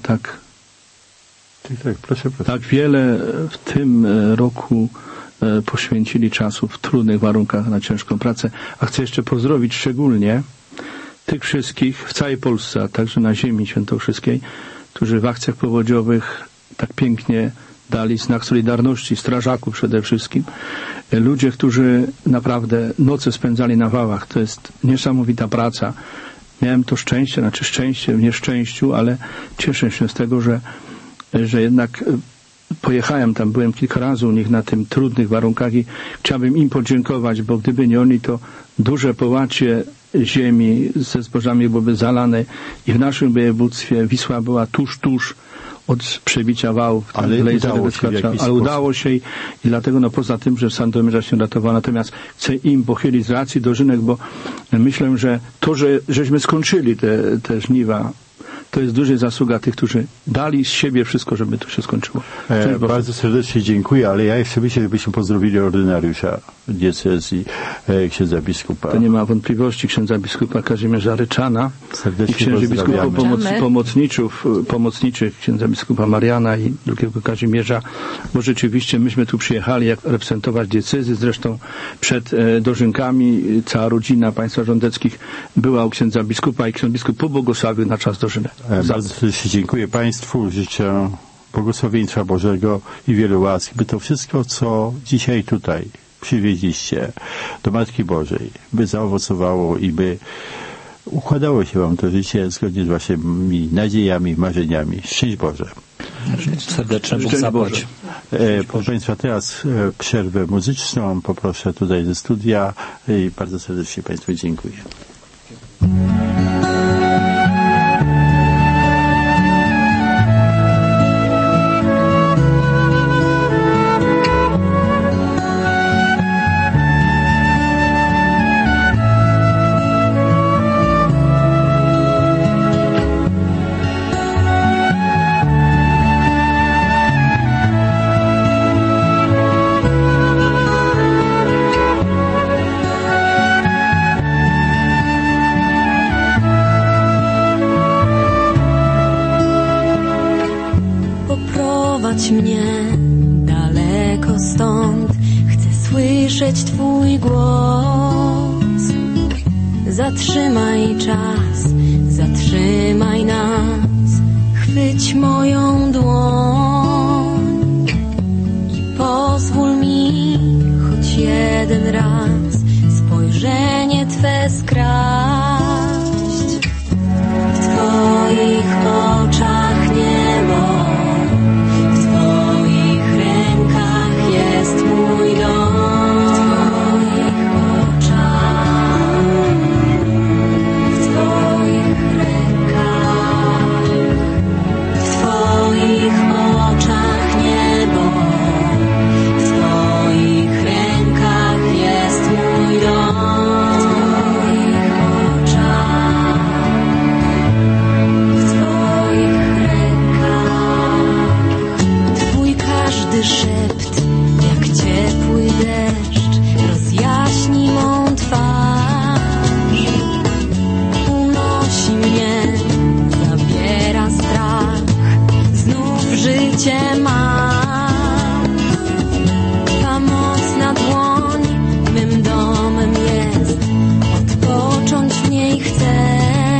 tak wiele w tym roku poświęcili czasu w trudnych warunkach na ciężką pracę. A chcę jeszcze pozdrowić szczególnie tych wszystkich w całej Polsce, a także na ziemi świętokrzyskiej, którzy w akcjach powodziowych tak pięknie dali znak solidarności, strażaków przede wszystkim. Ludzie, którzy naprawdę noce spędzali na wałach. To jest niesamowita praca. Miałem to szczęście w nieszczęściu, ale cieszę się z tego, że jednak pojechałem tam, byłem kilka razy u nich na tym trudnych warunkach i chciałbym im podziękować, bo gdyby nie oni, to duże połacie ziemi ze zbożami byłyby zalane i w naszym województwie Wisła była tuż od przebicia wałów. Ale udało się i dlatego poza tym, że Sandomierza się ratował, natomiast chcę im pochylić z racji dożynek, bo myślę, że to, żeśmy skończyli te żniwa, to jest duża zasługa tych, którzy dali z siebie wszystko, żeby to się skończyło. Bardzo serdecznie dziękuję, ale ja jeszcze myślę, żebyśmy pozdrowili ordynariusza diecezji, księdza biskupa. To nie ma wątpliwości, księdza biskupa Kazimierza Ryczana serdecznie i księży biskupów pomocniczych księdza biskupa Mariana i drugiego Kazimierza, bo rzeczywiście myśmy tu przyjechali jak reprezentować diecezy, zresztą przed dożynkami cała rodzina państwa rządeckich była u księdza biskupa i ksiądz biskup pobłogosławił na czas dożynek. Bardzo serdecznie dziękuję Państwu, życzę błogosławieństwa Bożego i wielu łask, by to wszystko, co dzisiaj tutaj przywieźliście do Matki Bożej, by zaowocowało i by układało się Wam to życie zgodnie z Waszymi nadziejami, marzeniami. Szczęść Boże. Serdeczne Bóg zapłać. Proszę Państwa, teraz przerwę muzyczną poproszę tutaj ze studia i bardzo serdecznie Państwu dziękuję. usłyszeć Twój głos. Zatrzymaj czas, zatrzymaj nas, chwyć moją dłoń i pozwól mi choć jeden raz spojrzenie Twe skraść. W Twoich oczach niebo, w Twoich rękach jest mój dom. Szept, jak ciepły deszcz, rozjaśni mą twarz. Unosi mnie, zabiera strach, znów życie mam. Ta mocna dłoń mym domem jest, odpocząć w niej chcę.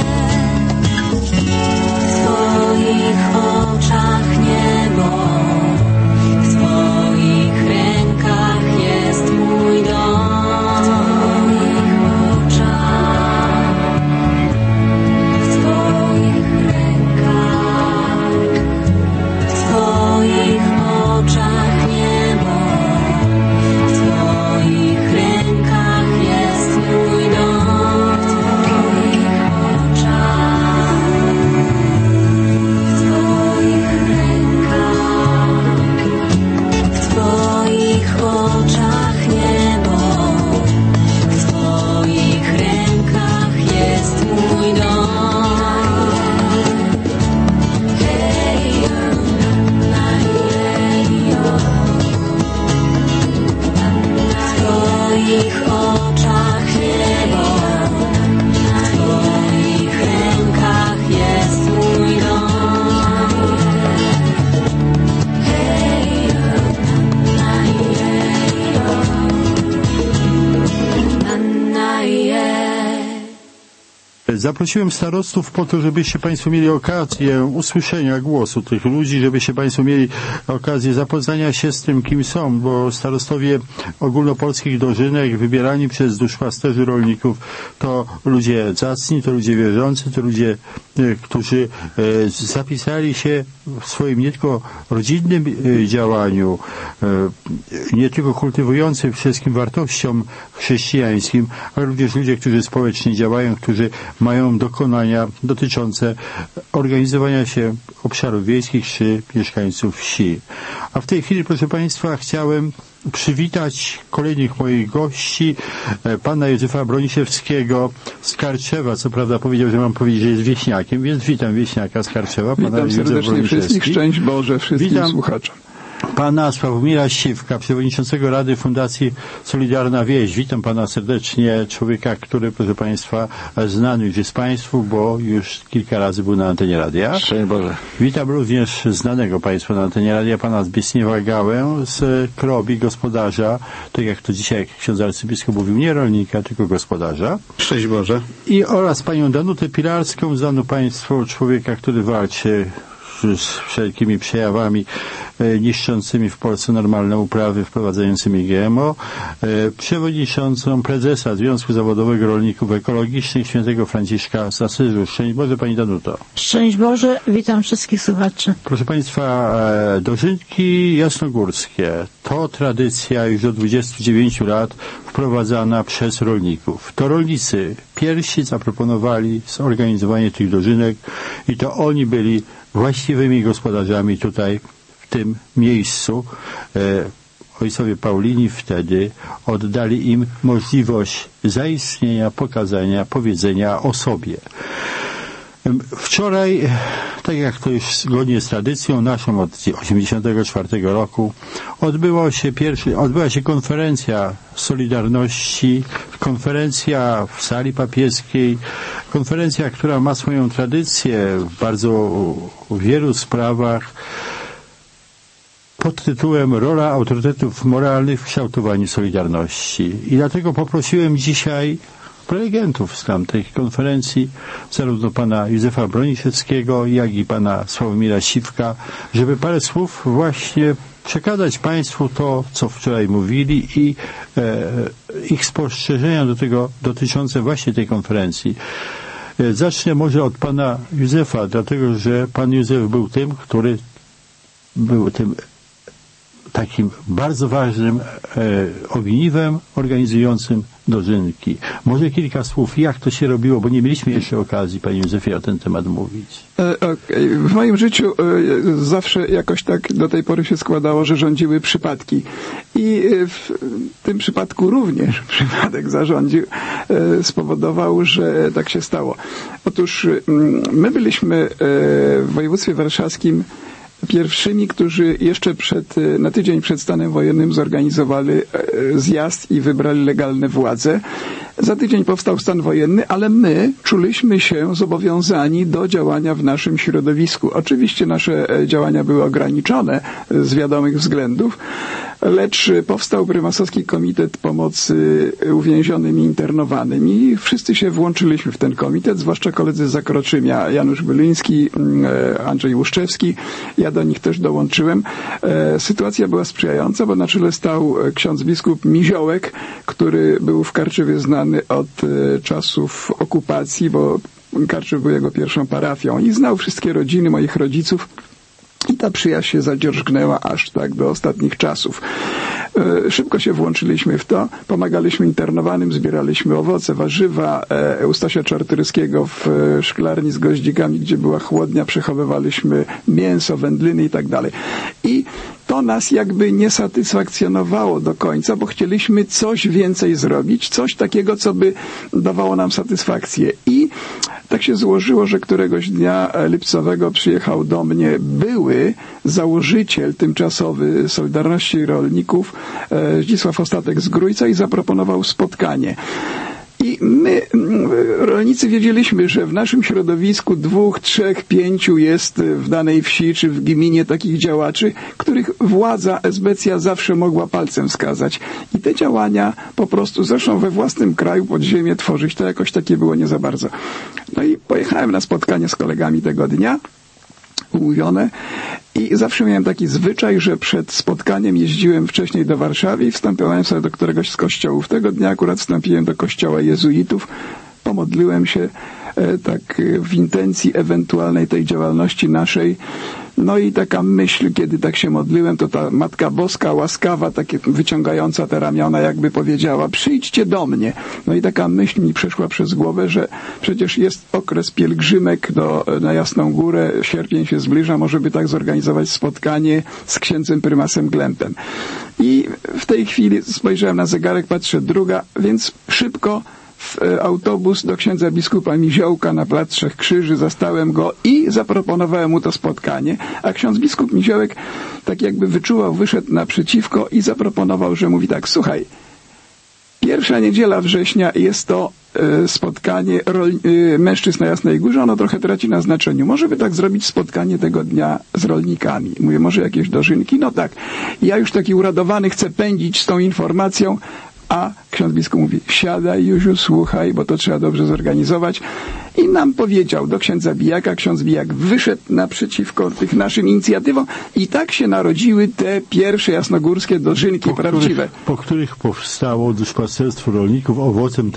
W Twoich oczach niebo, Zaprosiłem starostów po to, żebyście Państwo mieli okazję usłyszenia głosu tych ludzi, żebyście Państwo mieli okazję zapoznania się z tym, kim są, bo starostowie ogólnopolskich dożynek wybierani przez duszpasterzy rolników to ludzie zacni, to ludzie wierzący, to ludzie, którzy zapisali się w swoim nie tylko rodzinnym działaniu, nie tylko kultywującym wszystkim wartościom chrześcijańskim, ale również ludzie, którzy społecznie działają, którzy mają dokonania dotyczące organizowania się obszarów wiejskich czy mieszkańców wsi. A w tej chwili, proszę Państwa, chciałem przywitać kolejnych moich gości, pana Józefa Broniszewskiego z Karczewa. Co prawda powiedział, że mam powiedzieć, że jest wieśniakiem, więc witam wieśniaka z Karczewa. Witam serdecznie wszystkich, szczęść Boże wszystkim słuchaczom. Pana Sławomira Siwka, przewodniczącego Rady Fundacji Solidarna Wieś. Witam pana serdecznie, człowieka, który, proszę państwa, znany już jest państwu, bo już kilka razy był na antenie radia. Szczęść Boże. Witam również znanego państwa na antenie radia, pana Zbigniewa Gałę z Krobi, gospodarza, tak jak to dzisiaj ksiądz arcybiskup mówił, nie rolnika, tylko gospodarza. Szczęść Boże. I oraz panią Danutę Pilarską, znaną państwu człowieka, który walczy z wszelkimi przejawami niszczącymi w Polsce normalne uprawy, wprowadzającymi GMO, przewodniczącą prezesa Związku Zawodowego Rolników Ekologicznych świętego Franciszka z Asyżu. Szczęść Boże, pani Danuto. Szczęść Boże, witam wszystkich słuchaczy. Proszę państwa, dożynki jasnogórskie to tradycja już od 29 lat wprowadzana przez rolników. To rolnicy pierwsi zaproponowali zorganizowanie tych dożynek i to oni byli właściwymi gospodarzami tutaj, w tym miejscu. Ojcowie Paulini wtedy oddali im możliwość zaistnienia, pokazania, powiedzenia o sobie. Wczoraj, tak jak to już zgodnie z tradycją naszą od 1984 roku, odbyła się konferencja Solidarności, konferencja w sali papieskiej, konferencja, która ma swoją tradycję w bardzo wielu sprawach. pod tytułem Rola autorytetów moralnych w kształtowaniu Solidarności. I dlatego poprosiłem dzisiaj prelegentów z tamtej konferencji, zarówno pana Józefa Broniszewskiego, jak i pana Sławomira Siwka, żeby parę słów właśnie przekazać państwu to, co wczoraj mówili i ich spostrzeżenia do tego dotyczące właśnie tej konferencji. Zacznę może od pana Józefa, dlatego że pan Józef był tym, który był tym takim bardzo ważnym ogniwem organizującym dożynki. Może kilka słów, jak to się robiło, bo nie mieliśmy jeszcze okazji, panie Józefie, o ten temat mówić. W moim życiu zawsze jakoś tak do tej pory się składało, że rządziły przypadki. I w tym przypadku również przypadek spowodował, że tak się stało. Otóż my byliśmy w województwie warszawskim pierwszymi, którzy jeszcze na tydzień przed stanem wojennym zorganizowali zjazd i wybrali legalne władze. Za tydzień powstał stan wojenny, ale my czuliśmy się zobowiązani do działania w naszym środowisku. Oczywiście nasze działania były ograniczone z wiadomych względów, lecz powstał Prymasowski Komitet Pomocy Uwięzionym i Internowanym i wszyscy się włączyliśmy w ten komitet, zwłaszcza koledzy z Zakroczymia, Janusz Byliński, Andrzej Łuszczewski. Ja do nich też dołączyłem. Sytuacja była sprzyjająca, bo na czele stał ksiądz biskup Miziołek, który był w Karczywie znany od czasów okupacji, bo Karczów był jego pierwszą parafią i znał wszystkie rodziny moich rodziców. I ta przyjaźń się zadzierżgnęła aż tak do ostatnich czasów. Szybko się włączyliśmy w to, pomagaliśmy internowanym, zbieraliśmy owoce, warzywa. Eustasia Czartoryskiego w szklarni z goździkami, gdzie była chłodnia, przechowywaliśmy mięso, wędliny i tak dalej. I to nas jakby nie satysfakcjonowało do końca, bo chcieliśmy coś więcej zrobić, coś takiego, co by dawało nam satysfakcję. I tak się złożyło, że któregoś dnia lipcowego przyjechał do mnie były założyciel tymczasowy Solidarności Rolników, Zdzisław Ostatek z Grójca i zaproponował spotkanie. I my, rolnicy, wiedzieliśmy, że w naszym środowisku 2, 3, 5 jest w danej wsi czy w gminie takich działaczy, których władza esbecja zawsze mogła palcem wskazać. I te działania po prostu, zresztą we własnym kraju pod ziemię tworzyć, to jakoś takie było nie za bardzo. No i pojechałem na spotkanie z kolegami tego dnia, umówione. I zawsze miałem taki zwyczaj, że przed spotkaniem jeździłem wcześniej do Warszawy i wstępowałem sobie do któregoś z kościołów. Tego dnia akurat wstąpiłem do kościoła jezuitów, pomodliłem się tak w intencji ewentualnej tej działalności naszej. No i taka myśl, kiedy tak się modliłem, to ta Matka Boska, łaskawa, takie wyciągająca te ramiona, jakby powiedziała, przyjdźcie do mnie. No i taka myśl mi przeszła przez głowę, że przecież jest okres pielgrzymek na Jasną Górę, sierpień się zbliża, może by tak zorganizować spotkanie z księdzem prymasem Glempem. I w tej chwili spojrzałem na zegarek, patrzę, druga, więc szybko w autobus do księdza biskupa Miziołka na Plac Trzech Krzyży, zastałem go i zaproponowałem mu to spotkanie, a ksiądz biskup Miziołek tak jakby wyczuwał, wyszedł naprzeciwko i zaproponował, że mówi tak, słuchaj, pierwsza niedziela września jest to spotkanie mężczyzn na Jasnej Górze, ono trochę traci na znaczeniu. Może by tak zrobić spotkanie tego dnia z rolnikami. Mówię, może jakieś dożynki? No tak. Ja już taki uradowany chcę pędzić z tą informacją, a ksiądz biskup mówi, siadaj Józiu, słuchaj, bo to trzeba dobrze zorganizować. I nam powiedział do księdza Bijaka, ksiądz Bijak wyszedł naprzeciwko tych naszym inicjatywom i tak się narodziły te pierwsze jasnogórskie dożynki prawdziwe. Po których powstało duszpasterstwo rolników, owocem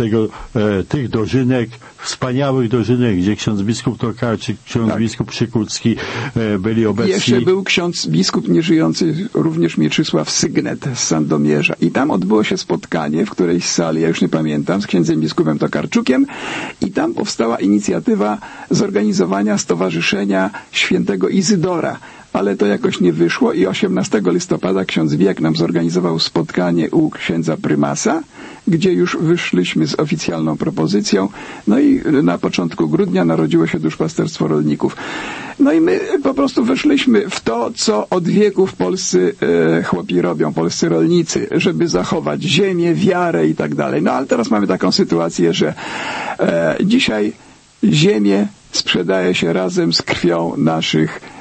tych dożynek, wspaniałych dożynek, gdzie ksiądz biskup Tokarczyk, ksiądz biskup Przykucki byli obecni. Jeszcze był ksiądz biskup nieżyjący, również Mieczysław Sygnet z Sandomierza. I tam odbyło się spotkanie w którejś sali, ja już nie pamiętam, z księdzem biskupem Tokarczukiem i tam powstała inicjatywa zorganizowania Stowarzyszenia Świętego Izydora. Ale to jakoś nie wyszło i 18 listopada ksiądz Bijak nam zorganizował spotkanie u księdza prymasa, gdzie już wyszliśmy z oficjalną propozycją. No i na początku grudnia narodziło się duszpasterstwo rolników. No i my po prostu weszliśmy w to, co od wieków polscy chłopi robią, polscy rolnicy, żeby zachować ziemię, wiarę i tak dalej. No ale teraz mamy taką sytuację, że dzisiaj ziemię sprzedaje się razem z krwią naszych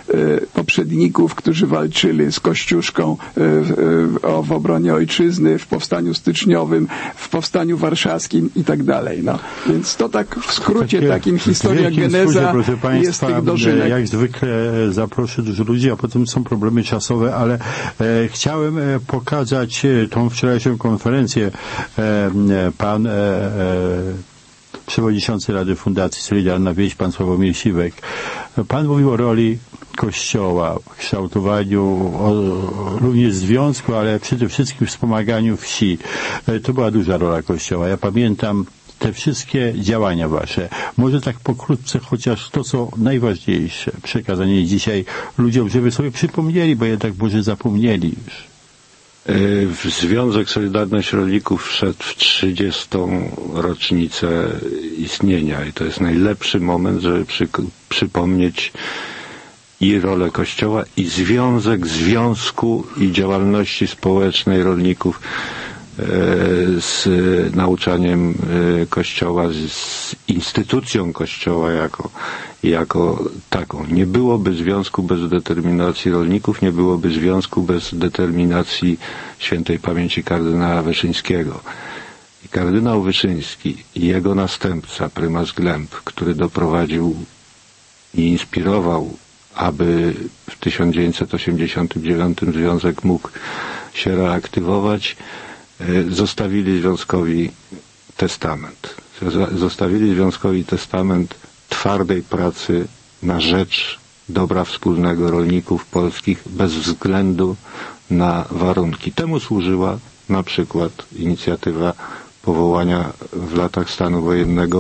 poprzedników, którzy walczyli z Kościuszką w obronie ojczyzny, w powstaniu styczniowym, w powstaniu warszawskim i tak dalej. No. Więc to tak w skrócie takim historia geneza jest tych dożynek. Jak zwykle zaproszę dużo ludzi, a potem są problemy czasowe, ale chciałem pokazać tą wczorajszą konferencję. Pan przewodniczący Rady Fundacji Solidarna Wieś, pan Sławomir Siwek. Pan mówił o roli Kościoła w kształtowaniu również związku, ale przede wszystkim wspomaganiu wsi. To była duża rola Kościoła. Ja pamiętam te wszystkie działania wasze. Może tak pokrótce, chociaż to, co najważniejsze, przekazanie dzisiaj ludziom, żeby sobie przypomnieli, bo jednak może zapomnieli już. Związek Solidarność Rolników wszedł w 30. rocznicę istnienia i to jest najlepszy moment, żeby przypomnieć i rolę Kościoła, i związku i działalności społecznej rolników z nauczaniem Kościoła, z instytucją Kościoła jako taką. Nie byłoby związku bez determinacji rolników, nie byłoby związku bez determinacji świętej pamięci kardynała Wyszyńskiego. I kardynał Wyszyński i jego następca, prymas Glemp, który doprowadził i inspirował, aby w 1989 związek mógł się reaktywować, zostawili związkowi testament. Zostawili związkowi testament twardej pracy na rzecz dobra wspólnego rolników polskich bez względu na warunki. Temu służyła na przykład inicjatywa powołania w latach stanu wojennego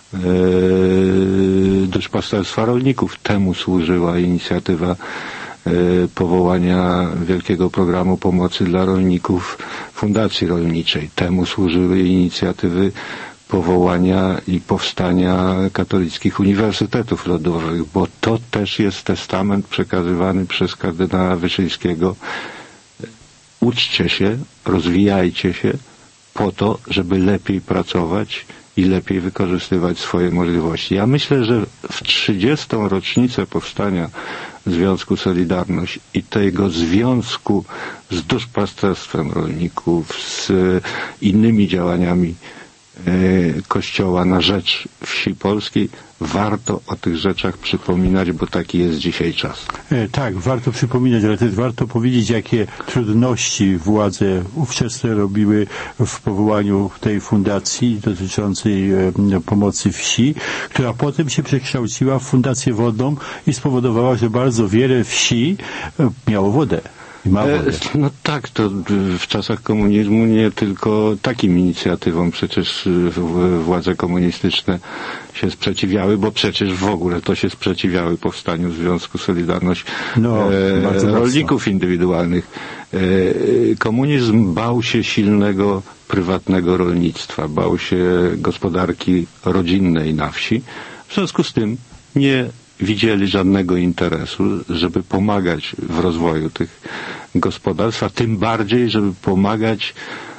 duszpasterstwa rolników. Temu służyła inicjatywa powołania wielkiego programu pomocy dla rolników Fundacji Rolniczej. Temu służyły inicjatywy powołania i powstania katolickich uniwersytetów ludowych, bo to też jest testament przekazywany przez kardynała Wyszyńskiego. Uczcie się, rozwijajcie się po to, żeby lepiej pracować i lepiej wykorzystywać swoje możliwości. Ja myślę, że w 30. rocznicę powstania Związku Solidarność i tego związku z duszpasterstwem rolników, z innymi działaniami Kościoła na rzecz wsi polskiej, warto o tych rzeczach przypominać, bo taki jest dzisiaj czas. Tak, warto przypominać, ale też warto powiedzieć, jakie trudności władze ówczesne robiły w powołaniu tej fundacji dotyczącej pomocy wsi, która potem się przekształciła w fundację wodną i spowodowała, że bardzo wiele wsi miało wodę. No tak, to w czasach komunizmu nie tylko takim inicjatywom przecież władze komunistyczne się sprzeciwiały, bo przecież w ogóle to się sprzeciwiały powstaniu Związku Solidarność rolników indywidualnych. Komunizm bał się silnego prywatnego rolnictwa, bał się gospodarki rodzinnej na wsi. W związku z tym nie widzieli żadnego interesu, żeby pomagać w rozwoju tych gospodarstw, a tym bardziej, żeby pomagać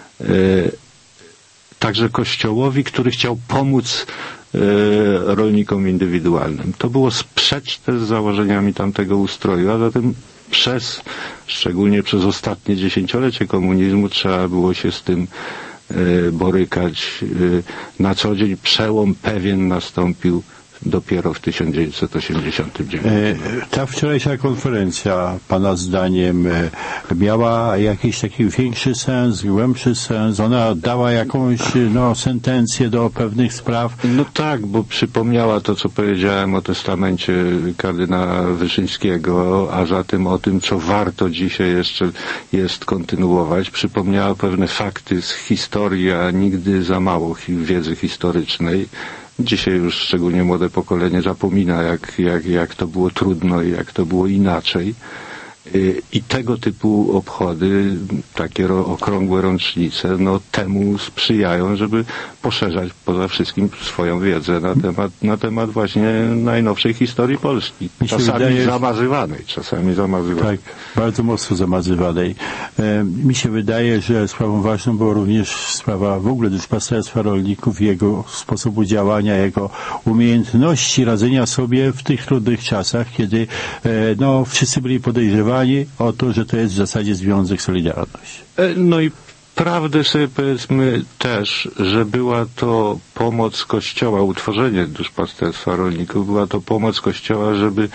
także Kościołowi, który chciał pomóc rolnikom indywidualnym. To było sprzeczne z założeniami tamtego ustroju, a zatem szczególnie przez ostatnie dziesięciolecie komunizmu trzeba było się z tym borykać na co dzień. Przełom pewien nastąpił dopiero w 1989. Ta wczorajsza konferencja, pana zdaniem, miała jakiś taki większy sens, głębszy sens? Ona dała jakąś sentencję do pewnych spraw? No tak, bo przypomniała to, co powiedziałem o testamencie kardynała Wyszyńskiego, a zatem o tym, co warto dzisiaj jeszcze jest kontynuować. Przypomniała pewne fakty z historii, a nigdy za mało wiedzy historycznej. Dzisiaj już szczególnie młode pokolenie zapomina, jak to było trudno i jak to było inaczej. I tego typu obchody, takie okrągłe rocznice, no temu sprzyjają, żeby poszerzać poza wszystkim swoją wiedzę na temat właśnie najnowszej historii Polski. Czasami zamazywanej. Tak, bardzo mocno zamazywanej. Mi się wydaje, że sprawą ważną była również sprawa w ogóle duszpasterstwa rolników, jego sposobu działania, jego umiejętności radzenia sobie w tych trudnych czasach, kiedy no, wszyscy byli podejrzewani o to, że to jest w zasadzie Związek Solidarność. No i prawdę sobie powiedzmy też, że była to pomoc Kościoła, utworzenie duszpasterstwa rolników, była to pomoc Kościoła, żeby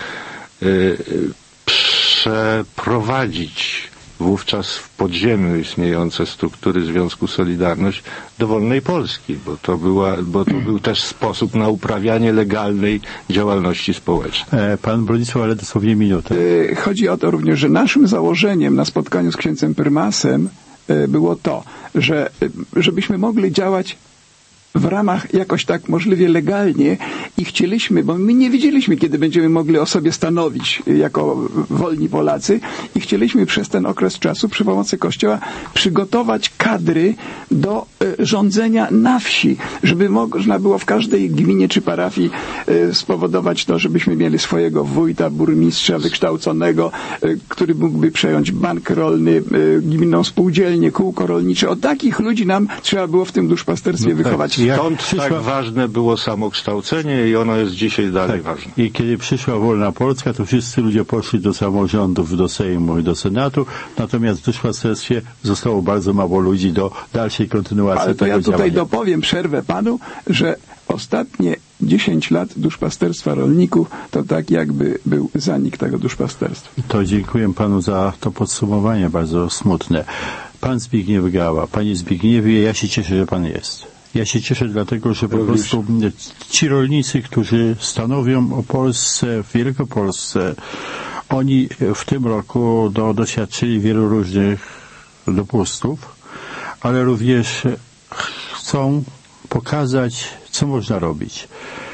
przeprowadzić wówczas w podziemiu istniejące struktury Związku Solidarność do wolnej Polski, bo to był też sposób na uprawianie legalnej działalności społecznej. Pan Bronisław, ale dosłownie minutę. Chodzi o to również, że naszym założeniem na spotkaniu z księdzem prymasem było to, żebyśmy mogli działać w ramach jakoś tak możliwie legalnie i chcieliśmy, bo my nie wiedzieliśmy, kiedy będziemy mogli o sobie stanowić jako wolni Polacy i chcieliśmy przez ten okres czasu przy pomocy Kościoła przygotować kadry do rządzenia na wsi, żeby można było w każdej gminie czy parafii spowodować to, żebyśmy mieli swojego wójta, burmistrza wykształconego, który mógłby przejąć bank rolny, gminną spółdzielnię, kółko rolnicze. O takich ludzi nam trzeba było w tym duszpasterstwie wychować. Stąd tak ważne było samokształcenie i ono jest dzisiaj dalej ważne. I kiedy przyszła wolna Polska, to wszyscy ludzie poszli do samorządów, do Sejmu i do Senatu, natomiast w duszpasterstwie zostało bardzo mało ludzi do dalszej kontynuacji Ale to tego ja tutaj działania. dopowiem, przerwę panu, że ostatnie 10 lat duszpasterstwa rolników to tak jakby był zanik tego duszpasterstwa. To dziękuję panu za to podsumowanie bardzo smutne. Pan Zbigniew Gała. Panie Zbigniewie, ja się cieszę, że pan jest. Ja się cieszę dlatego, że po prostu ci rolnicy, którzy stanowią o Polsce, w Wielkopolsce, oni w tym roku doświadczyli wielu różnych dopustów, ale również chcą pokazać, co można robić.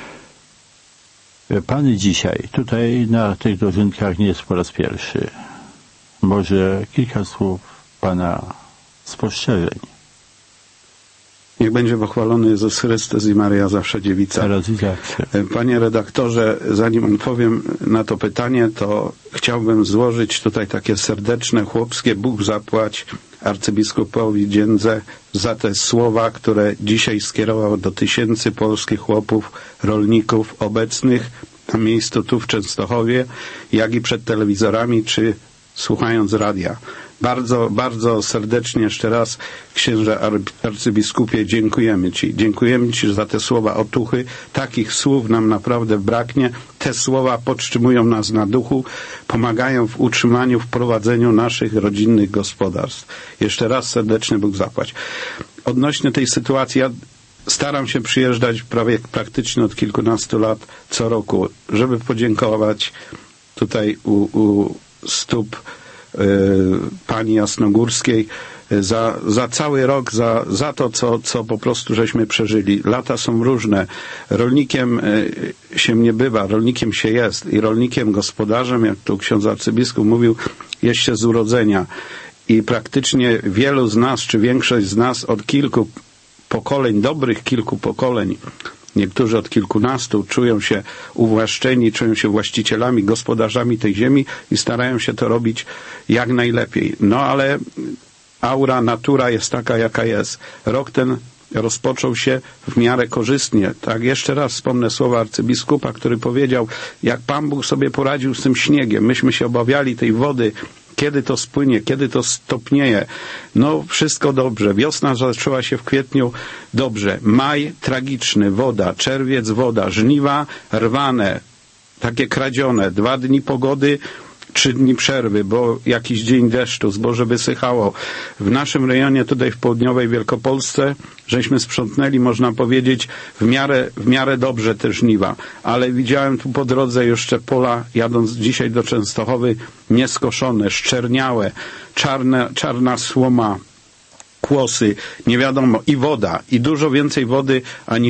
Pan dzisiaj tutaj na tych dożynkach nie jest po raz pierwszy. Może kilka słów pana spostrzeżeń. Niech będzie pochwalony Jezus Chrystus i Maryja zawsze dziewica. Panie redaktorze, zanim odpowiem na to pytanie, to chciałbym złożyć tutaj takie serdeczne, chłopskie Bóg zapłać arcybiskupowi Dziędze za te słowa, które dzisiaj skierował do tysięcy polskich chłopów, rolników obecnych na miejscu tu w Częstochowie, jak i przed telewizorami, czy słuchając radia. Bardzo, bardzo serdecznie jeszcze raz, księże arcybiskupie, dziękujemy Ci. Dziękujemy Ci za te słowa otuchy. Takich słów nam naprawdę braknie. Te słowa podtrzymują nas na duchu, pomagają w utrzymaniu, w prowadzeniu naszych rodzinnych gospodarstw. Jeszcze raz serdecznie Bóg zapłać. Odnośnie tej sytuacji, ja staram się przyjeżdżać praktycznie od kilkunastu lat co roku, żeby podziękować tutaj u stóp pani Jasnogórskiej za cały rok, za to, co po prostu żeśmy przeżyli. Lata są różne. Rolnikiem się nie bywa, rolnikiem się jest i rolnikiem, gospodarzem, jak tu ksiądz arcybiskup mówił, jest się z urodzenia. I praktycznie wielu z nas, czy większość z nas od kilku pokoleń, dobrych kilku pokoleń, niektórzy od kilkunastu czują się uwłaszczeni, czują się właścicielami, gospodarzami tej ziemi i starają się to robić jak najlepiej. No ale aura, natura jest taka, jaka jest. Rok ten rozpoczął się w miarę korzystnie. Tak, jeszcze raz wspomnę słowa arcybiskupa, który powiedział, jak Pan Bóg sobie poradził z tym śniegiem. Myśmy się obawiali tej wody, kiedy to spłynie, kiedy to stopnieje. No, wszystko dobrze. Wiosna zaczęła się w kwietniu dobrze. Maj tragiczny, woda, czerwiec, woda, żniwa rwane, takie kradzione, 2 dni pogody, 3 dni przerwy, bo jakiś dzień deszczu, zboże wysychało. W naszym rejonie, tutaj w południowej Wielkopolsce, żeśmy sprzątnęli, można powiedzieć, w miarę dobrze te żniwa. Ale widziałem tu po drodze jeszcze pola, jadąc dzisiaj do Częstochowy, nieskoszone, szczerniałe, czarna słoma, kłosy, nie wiadomo, i woda, i dużo więcej wody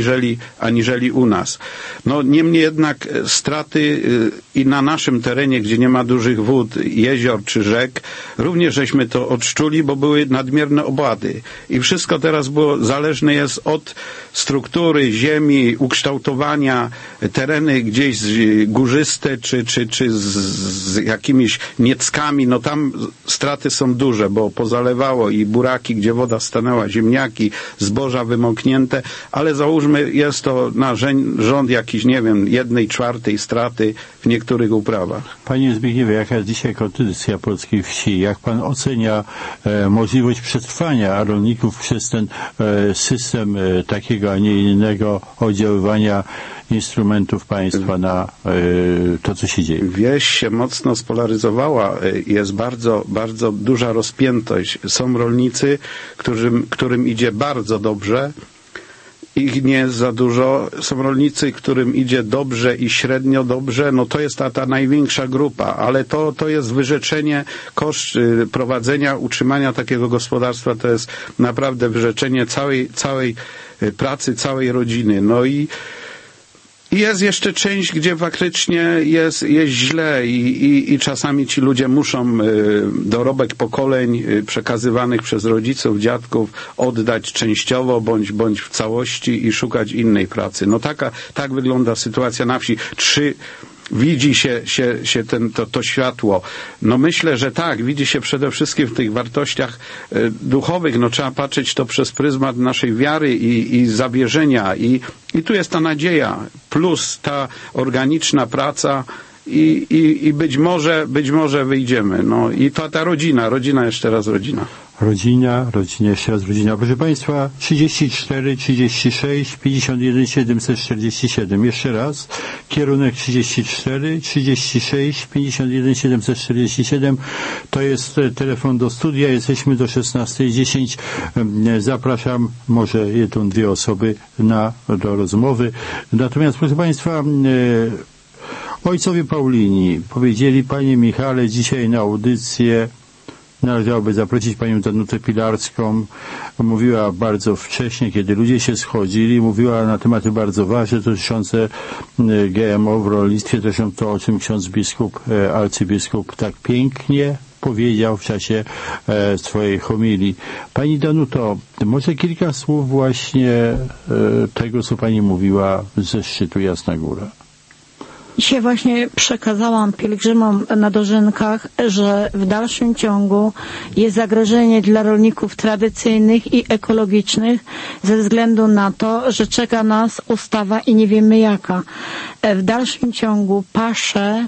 aniżeli u nas. No niemniej jednak straty i na naszym terenie, gdzie nie ma dużych wód, jezior czy rzek, również żeśmy to odczuli, bo były nadmierne opady. I wszystko teraz zależne jest od struktury ziemi, ukształtowania, tereny gdzieś górzyste czy z jakimiś nieckami, no tam straty są duże, bo pozalewało i buraki, gdzie woda stanęła, ziemniaki, zboża wymoknięte, ale załóżmy, jest to na rząd jakiś, nie wiem, 1/4 straty w niektórych uprawach. Panie Zbigniewie, jaka jest dzisiaj kondycja polskiej wsi? Jak pan ocenia możliwość przetrwania rolników przez ten system takiego, a nie innego oddziaływania instrumentów państwa na to, co się dzieje? Wieś się mocno spolaryzowała. Jest bardzo, bardzo duża rozpiętość. Są rolnicy, którym idzie bardzo dobrze. Ich nie jest za dużo. Są rolnicy, którym idzie dobrze i średnio dobrze. No to jest ta największa grupa, ale to jest wyrzeczenie koszt prowadzenia, utrzymania takiego gospodarstwa. To jest naprawdę wyrzeczenie całej pracy, całej rodziny. No i jest jeszcze część, gdzie faktycznie jest źle i czasami ci ludzie muszą dorobek pokoleń przekazywanych przez rodziców, dziadków oddać częściowo bądź w całości i szukać innej pracy. No tak wygląda sytuacja na wsi. Widzi się to światło. No myślę, że tak, widzi się przede wszystkim w tych wartościach duchowych. No trzeba patrzeć to przez pryzmat naszej wiary i zawierzenia. I tu jest ta nadzieja, plus ta organiczna praca i być może wyjdziemy. No i ta rodzina, jeszcze raz rodzina. Rodzina, jeszcze raz rodzina. Proszę Państwa, 34, 36, 51, 747. Jeszcze raz. Kierunek 34, 36, 51, 747. To jest telefon do studia. Jesteśmy do 16:10. Zapraszam może 1-2 osoby do rozmowy. Natomiast, proszę Państwa, ojcowie Paulini powiedzieli: Panie Michale, dzisiaj na audycję należałoby zaprosić panią Danutę Pilarską. Mówiła bardzo wcześnie, kiedy ludzie się schodzili, mówiła na tematy bardzo ważne dotyczące GMO w rolnictwie. Zresztą to, o czym ksiądz arcybiskup tak pięknie powiedział w czasie swojej homilii. Pani Danuto, może kilka słów właśnie tego, co pani mówiła ze szczytu Jasna Góra. Dzisiaj właśnie przekazałam pielgrzymom na Dożynkach, że w dalszym ciągu jest zagrożenie dla rolników tradycyjnych i ekologicznych ze względu na to, że czeka nas ustawa i nie wiemy jaka. W dalszym ciągu pasze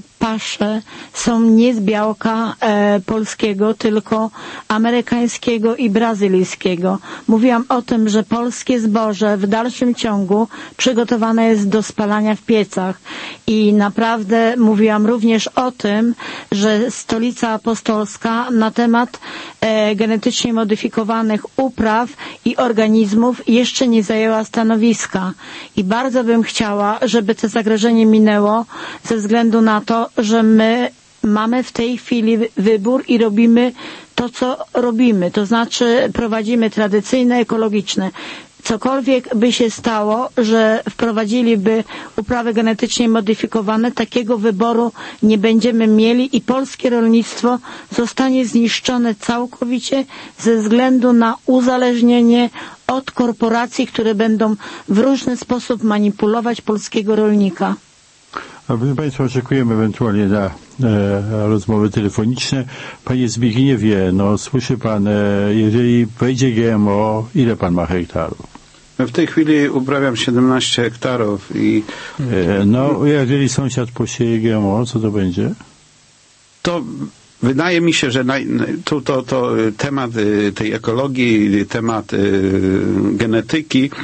są nie z białka polskiego, tylko amerykańskiego i brazylijskiego. Mówiłam o tym, że polskie zboże w dalszym ciągu przygotowane jest do spalania w piecach i naprawdę mówiłam również o tym, że Stolica Apostolska na temat genetycznie modyfikowanych upraw i organizmów jeszcze nie zajęła stanowiska i bardzo bym chciała, żeby to zagrożenie minęło ze względu na to, że my mamy w tej chwili wybór i robimy to, co robimy, to znaczy prowadzimy tradycyjne, ekologiczne. Cokolwiek by się stało, że wprowadziliby uprawy genetycznie modyfikowane, takiego wyboru nie będziemy mieli i polskie rolnictwo zostanie zniszczone całkowicie ze względu na uzależnienie od korporacji, które będą w różny sposób manipulować polskiego rolnika. A proszę Państwa, oczekujemy ewentualnie na rozmowy telefoniczne. Panie Zbigniewie, no słyszy Pan, jeżeli wejdzie GMO, ile Pan ma hektarów? W tej chwili uprawiam 17 hektarów i... No, jeżeli sąsiad posieje GMO, co to będzie? To wydaje mi się, że to temat tej ekologii, temat genetyki,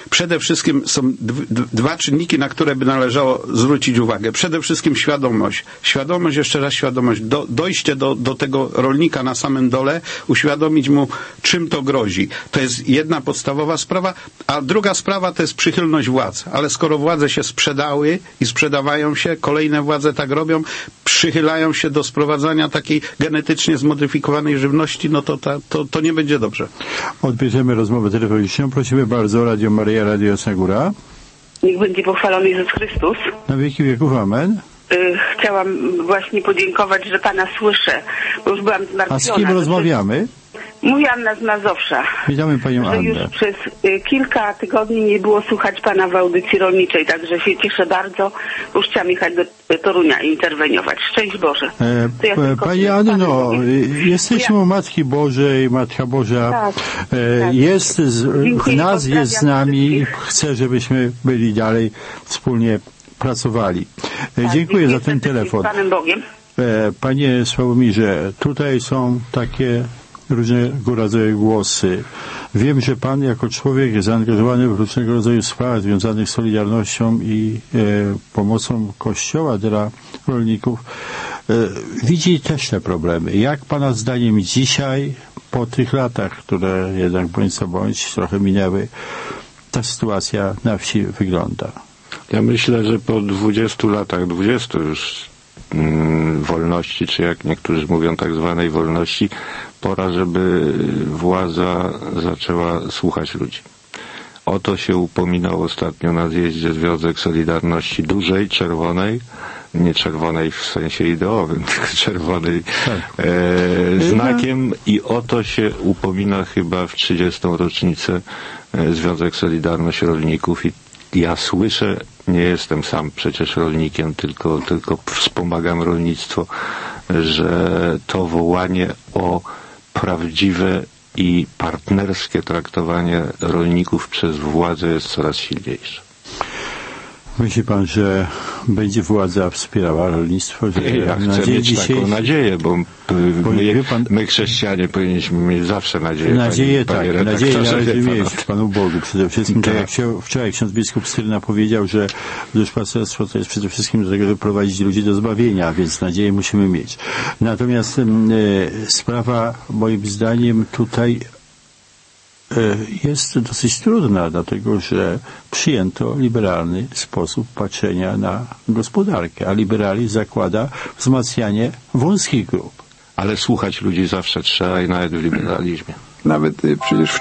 Przede wszystkim są dwa czynniki, na które by należało zwrócić uwagę. Przede wszystkim świadomość. Świadomość, jeszcze raz świadomość. Dojście do tego rolnika na samym dole, uświadomić mu, czym to grozi. To jest jedna podstawowa sprawa, a druga sprawa to jest przychylność władz. Ale skoro władze się sprzedały i sprzedawają się, kolejne władze tak robią, przychylają się do sprowadzania takiej genetycznie zmodyfikowanej żywności, no to nie będzie dobrze. Odbierzemy rozmowę telefoniczną. Prosimy bardzo, Radio Maryja, Radio Jasna Góra. Niech będzie pochwalony Jezus Chrystus. Na wieki wieków, amen. Chciałam właśnie podziękować, że Pana słyszę, bo już byłam zmartwiona. A z kim rozmawiamy? Mówi Anna z Mazowsza. Witamy Panią Annę. Już przez kilka tygodni nie było słuchać Pana w audycji rolniczej, także się cieszę bardzo. Już chciałam jechać do Torunia i interweniować. Szczęść Boże. Pani Anno, jesteśmy u Matki Bożej, Matka Boża jest w nas, jest z nami i chce, żebyśmy byli dalej wspólnie pracowali. Dziękuję za ten telefon. Panem Bogiem. Panie Sławomirze, tutaj są takie różnego rodzaju głosy. Wiem, że Pan jako człowiek jest zaangażowany w różnego rodzaju sprawy związanych z Solidarnością i pomocą Kościoła dla rolników. Widzi też te problemy. Jak Pana zdaniem dzisiaj, po tych latach, które jednak bądź co bądź trochę minęły, ta sytuacja na wsi wygląda? Ja myślę, że po 20 latach, 20 już wolności, czy jak niektórzy mówią tak zwanej wolności, pora, żeby władza zaczęła słuchać ludzi. O to się upominał ostatnio na zjeździe Związek Solidarności Dużej, Czerwonej, nie czerwonej w sensie ideowym, tylko czerwonej znakiem, i o to się upomina chyba w 30. rocznicę Związek Solidarność Rolników. I ja słyszę, nie jestem sam przecież rolnikiem, tylko wspomagam rolnictwo, że to wołanie o prawdziwe i partnerskie traktowanie rolników przez władzę jest coraz silniejsze. Myśli Pan, że będzie władza wspierała rolnictwo? Że ja chcę mieć taką nadzieję, bo my chrześcijanie powinniśmy mieć zawsze nadzieję. Nadzieję należy mieć Panu Bogu przede wszystkim. Tak jak wczoraj ksiądz biskup Styrna powiedział, że duszpasterstwo to jest przede wszystkim do tego, żeby prowadzić ludzi do zbawienia, więc nadzieję musimy mieć. Natomiast sprawa moim zdaniem tutaj jest dosyć trudna, dlatego że przyjęto liberalny sposób patrzenia na gospodarkę, a liberalizm zakłada wzmacnianie wąskich grup. Ale słuchać ludzi zawsze trzeba i nawet w liberalizmie. Nawet przecież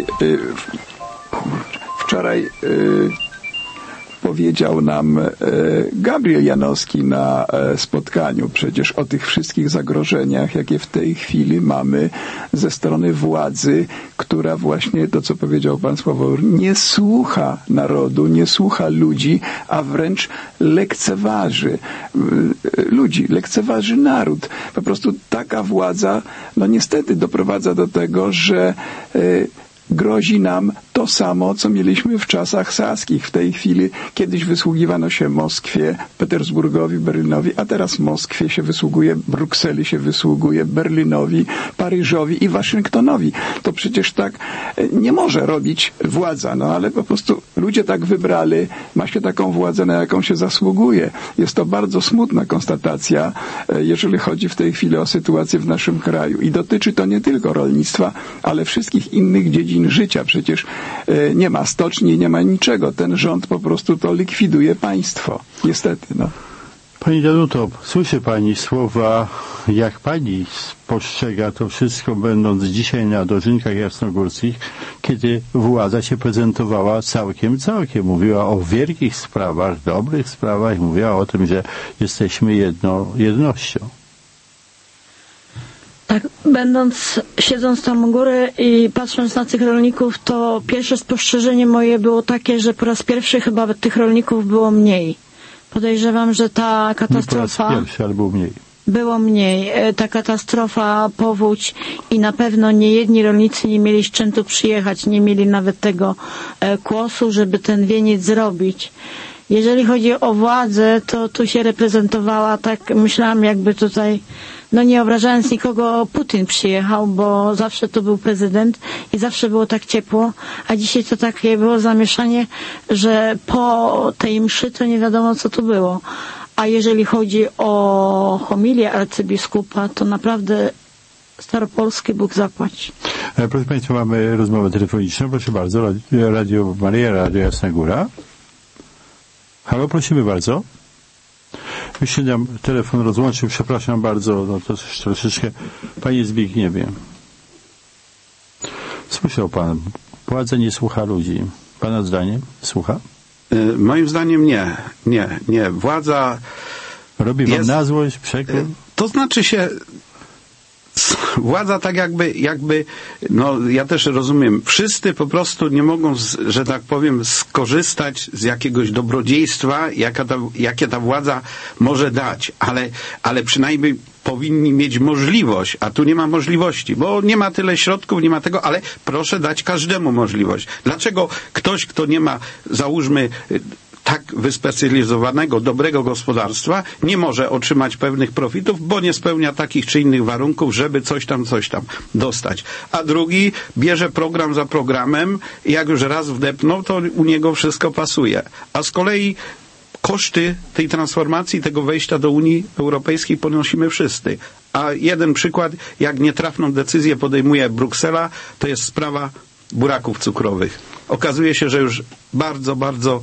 wczoraj powiedział nam Gabriel Janowski na spotkaniu przecież o tych wszystkich zagrożeniach, jakie w tej chwili mamy ze strony władzy, która właśnie to, co powiedział pan Sławomir, nie słucha narodu, nie słucha ludzi, a wręcz lekceważy ludzi, lekceważy naród. Po prostu taka władza, no niestety doprowadza do tego, że grozi nam to samo, co mieliśmy w czasach saskich. W tej chwili kiedyś wysługiwano się Moskwie, Petersburgowi, Berlinowi, a teraz Moskwie się wysługuje, Brukseli się wysługuje, Berlinowi, Paryżowi i Waszyngtonowi. To przecież tak nie może robić władza, no ale po prostu ludzie tak wybrali, ma się taką władzę, na jaką się zasługuje. Jest to bardzo smutna konstatacja, jeżeli chodzi w tej chwili o sytuację w naszym kraju. I dotyczy to nie tylko rolnictwa, ale wszystkich innych dziedzin życia. Przecież nie ma stoczni, nie ma niczego. Ten rząd po prostu to likwiduje państwo. Niestety, no. Pani Danuto, słyszy Pani słowa, jak Pani postrzega to wszystko, będąc dzisiaj na dożynkach jasnogórskich, kiedy władza się prezentowała całkiem. Mówiła o wielkich sprawach, dobrych sprawach, mówiła o tym, że jesteśmy jednością. Tak, siedząc tam u góry i patrząc na tych rolników, to pierwsze spostrzeżenie moje było takie, że po raz pierwszy chyba tych rolników było mniej. Podejrzewam, że ta katastrofa... Nie po raz pierwszy, ale było mniej. Było mniej. Ta katastrofa, powódź i na pewno nie jedni rolnicy nie mieli z czym tu przyjechać, nie mieli nawet tego kłosu, żeby ten wieniec zrobić. Jeżeli chodzi o władzę, to tu się reprezentowała, tak myślałam, jakby tutaj no nie obrażając nikogo, Putin przyjechał, bo zawsze to był prezydent i zawsze było tak ciepło, a dzisiaj to takie było zamieszanie, że po tej mszy to nie wiadomo, co to było. A jeżeli chodzi o homilię arcybiskupa, to naprawdę staropolski Bóg zapłać. Proszę Państwa, mamy rozmowę telefoniczną. Proszę bardzo, Radio Maryja, Radio Jasna Góra. Halo, prosimy bardzo. Już się nam telefon rozłączył, przepraszam bardzo, no to troszeczkę. Panie Zbigniewie, słyszał Pan, władza nie słucha ludzi. Pana zdanie słucha? Moim zdaniem nie. Władza robi wam na złość, przekór? To znaczy się władza tak jakby, no ja też rozumiem, wszyscy po prostu nie mogą, że tak powiem, skorzystać z jakiegoś dobrodziejstwa, jakie ta władza może dać, ale przynajmniej powinni mieć możliwość, a tu nie ma możliwości, bo nie ma tyle środków, nie ma tego, ale proszę dać każdemu możliwość. Dlaczego ktoś, kto nie ma, załóżmy, tak wyspecjalizowanego, dobrego gospodarstwa, nie może otrzymać pewnych profitów, bo nie spełnia takich czy innych warunków, żeby coś tam dostać. A drugi bierze program za programem i jak już raz wdepnął, to u niego wszystko pasuje. A z kolei koszty tej transformacji, tego wejścia do Unii Europejskiej ponosimy wszyscy. A jeden przykład, jak nietrafną decyzję podejmuje Bruksela, to jest sprawa buraków cukrowych. Okazuje się, że już bardzo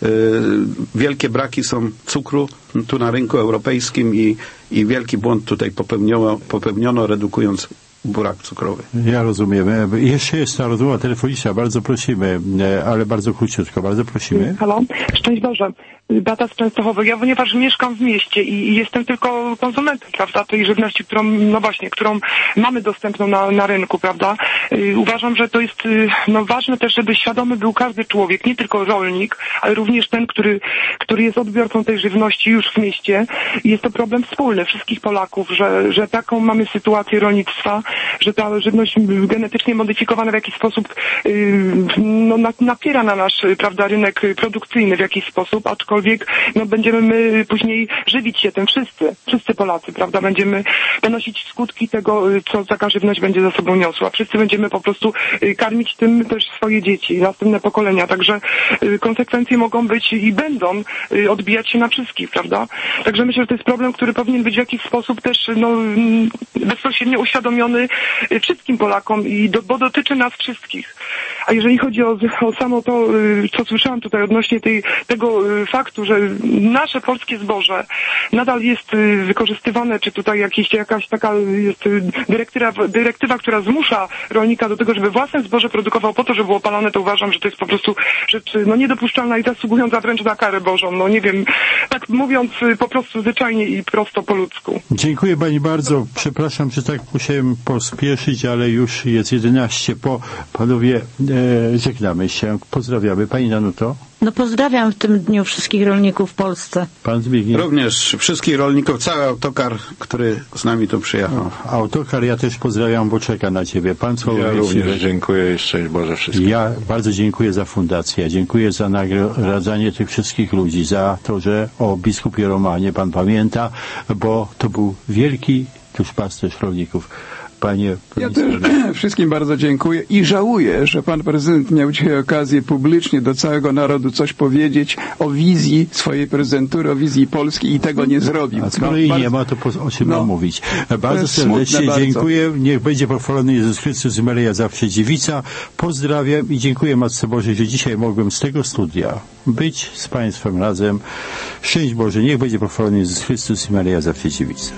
wielkie braki są cukru tu na rynku europejskim i wielki błąd tutaj popełniono redukując burak cukrowy. Ja rozumiem. Jeszcze jest ta rozmowa telefoniczna. Bardzo prosimy, ale bardzo króciutko. Bardzo prosimy. Halo? Szczęść Boże. Beata z Częstochowy. Ja ponieważ mieszkam w mieście i jestem tylko konsumentem, prawda, tej żywności, którą mamy dostępną na rynku, prawda. Uważam, że to jest ważne też, żeby świadomy był każdy człowiek, nie tylko rolnik, ale również ten, który jest odbiorcą tej żywności już w mieście. I jest to problem wspólny wszystkich Polaków, że taką mamy sytuację rolnictwa, że ta żywność genetycznie modyfikowana w jakiś sposób napiera na nasz, prawda, rynek produkcyjny w jakiś sposób, aczkolwiek będziemy my później żywić się tym wszyscy Polacy, prawda, będziemy ponosić skutki tego, co taka żywność będzie za sobą niosła. Wszyscy będziemy po prostu karmić tym też swoje dzieci, następne pokolenia, także konsekwencje mogą być i będą odbijać się na wszystkich, prawda. Także myślę, że to jest problem, który powinien być w jakiś sposób też bezpośrednio uświadomiony wszystkim Polakom bo dotyczy nas wszystkich. A jeżeli chodzi o samo to, co słyszałam tutaj odnośnie tego faktu, że nasze polskie zboże nadal jest wykorzystywane, czy tutaj jakaś taka jest dyrektywa, która zmusza rolnika do tego, żeby własne zboże produkował po to, żeby było palone, to uważam, że to jest po prostu rzecz niedopuszczalna i zasługująca wręcz na karę Bożą. Nie wiem, tak mówiąc po prostu zwyczajnie i prosto po ludzku. Dziękuję Pani bardzo. Przepraszam, że tak musiałem pospieszyć, ale już jest 11 po. Panowie, żegnamy się. Pozdrawiamy. Pani Danuto? Pozdrawiam w tym dniu wszystkich rolników w Polsce. Pan Zbigniew? Również wszystkich rolników, cały autokar, który z nami tu przyjechał. Autokar, ja też pozdrawiam, bo czeka na Ciebie. Pan Ja również dziękuję. Szczęść Boże wszystkim. Ja bardzo dziękuję za fundację. Dziękuję za nagradzanie tych wszystkich ludzi, za to, że o biskupie Romanie Pan pamięta, bo to był wielki duszpasterz rolników. Panie prezydent. Ja też wszystkim bardzo dziękuję i żałuję, że pan prezydent miał dzisiaj okazję publicznie do całego narodu coś powiedzieć o wizji swojej prezydentury, o wizji Polski i tego nie zrobił. A skoro jej nie ma, to o czym mam mówić. Bardzo serdecznie dziękuję. Niech będzie pochwalony Jezus Chrystus i Maryja zawsze dziewica. Pozdrawiam i dziękuję Matce Bożej, że dzisiaj mogłem z tego studia być z Państwem razem. Szczęść Boże, niech będzie pochwalony Jezus Chrystus i Maryja zawsze dziewica.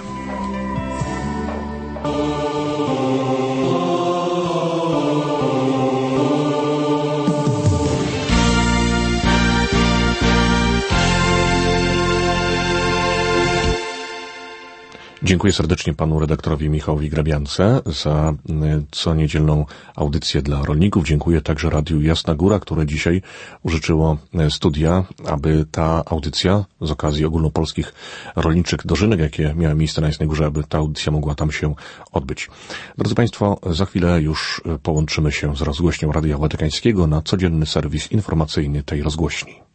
Dziękuję serdecznie panu redaktorowi Michałowi Grabiance za co niedzielną audycję dla rolników. Dziękuję także Radiu Jasna Góra, które dzisiaj użyczyło studia, aby ta audycja z okazji ogólnopolskich rolniczych dożynek, jakie miały miejsce na Jasnej Górze, aby ta audycja mogła tam się odbyć. Drodzy Państwo, za chwilę już połączymy się z rozgłośnią Radia Watykańskiego na codzienny serwis informacyjny tej rozgłośni.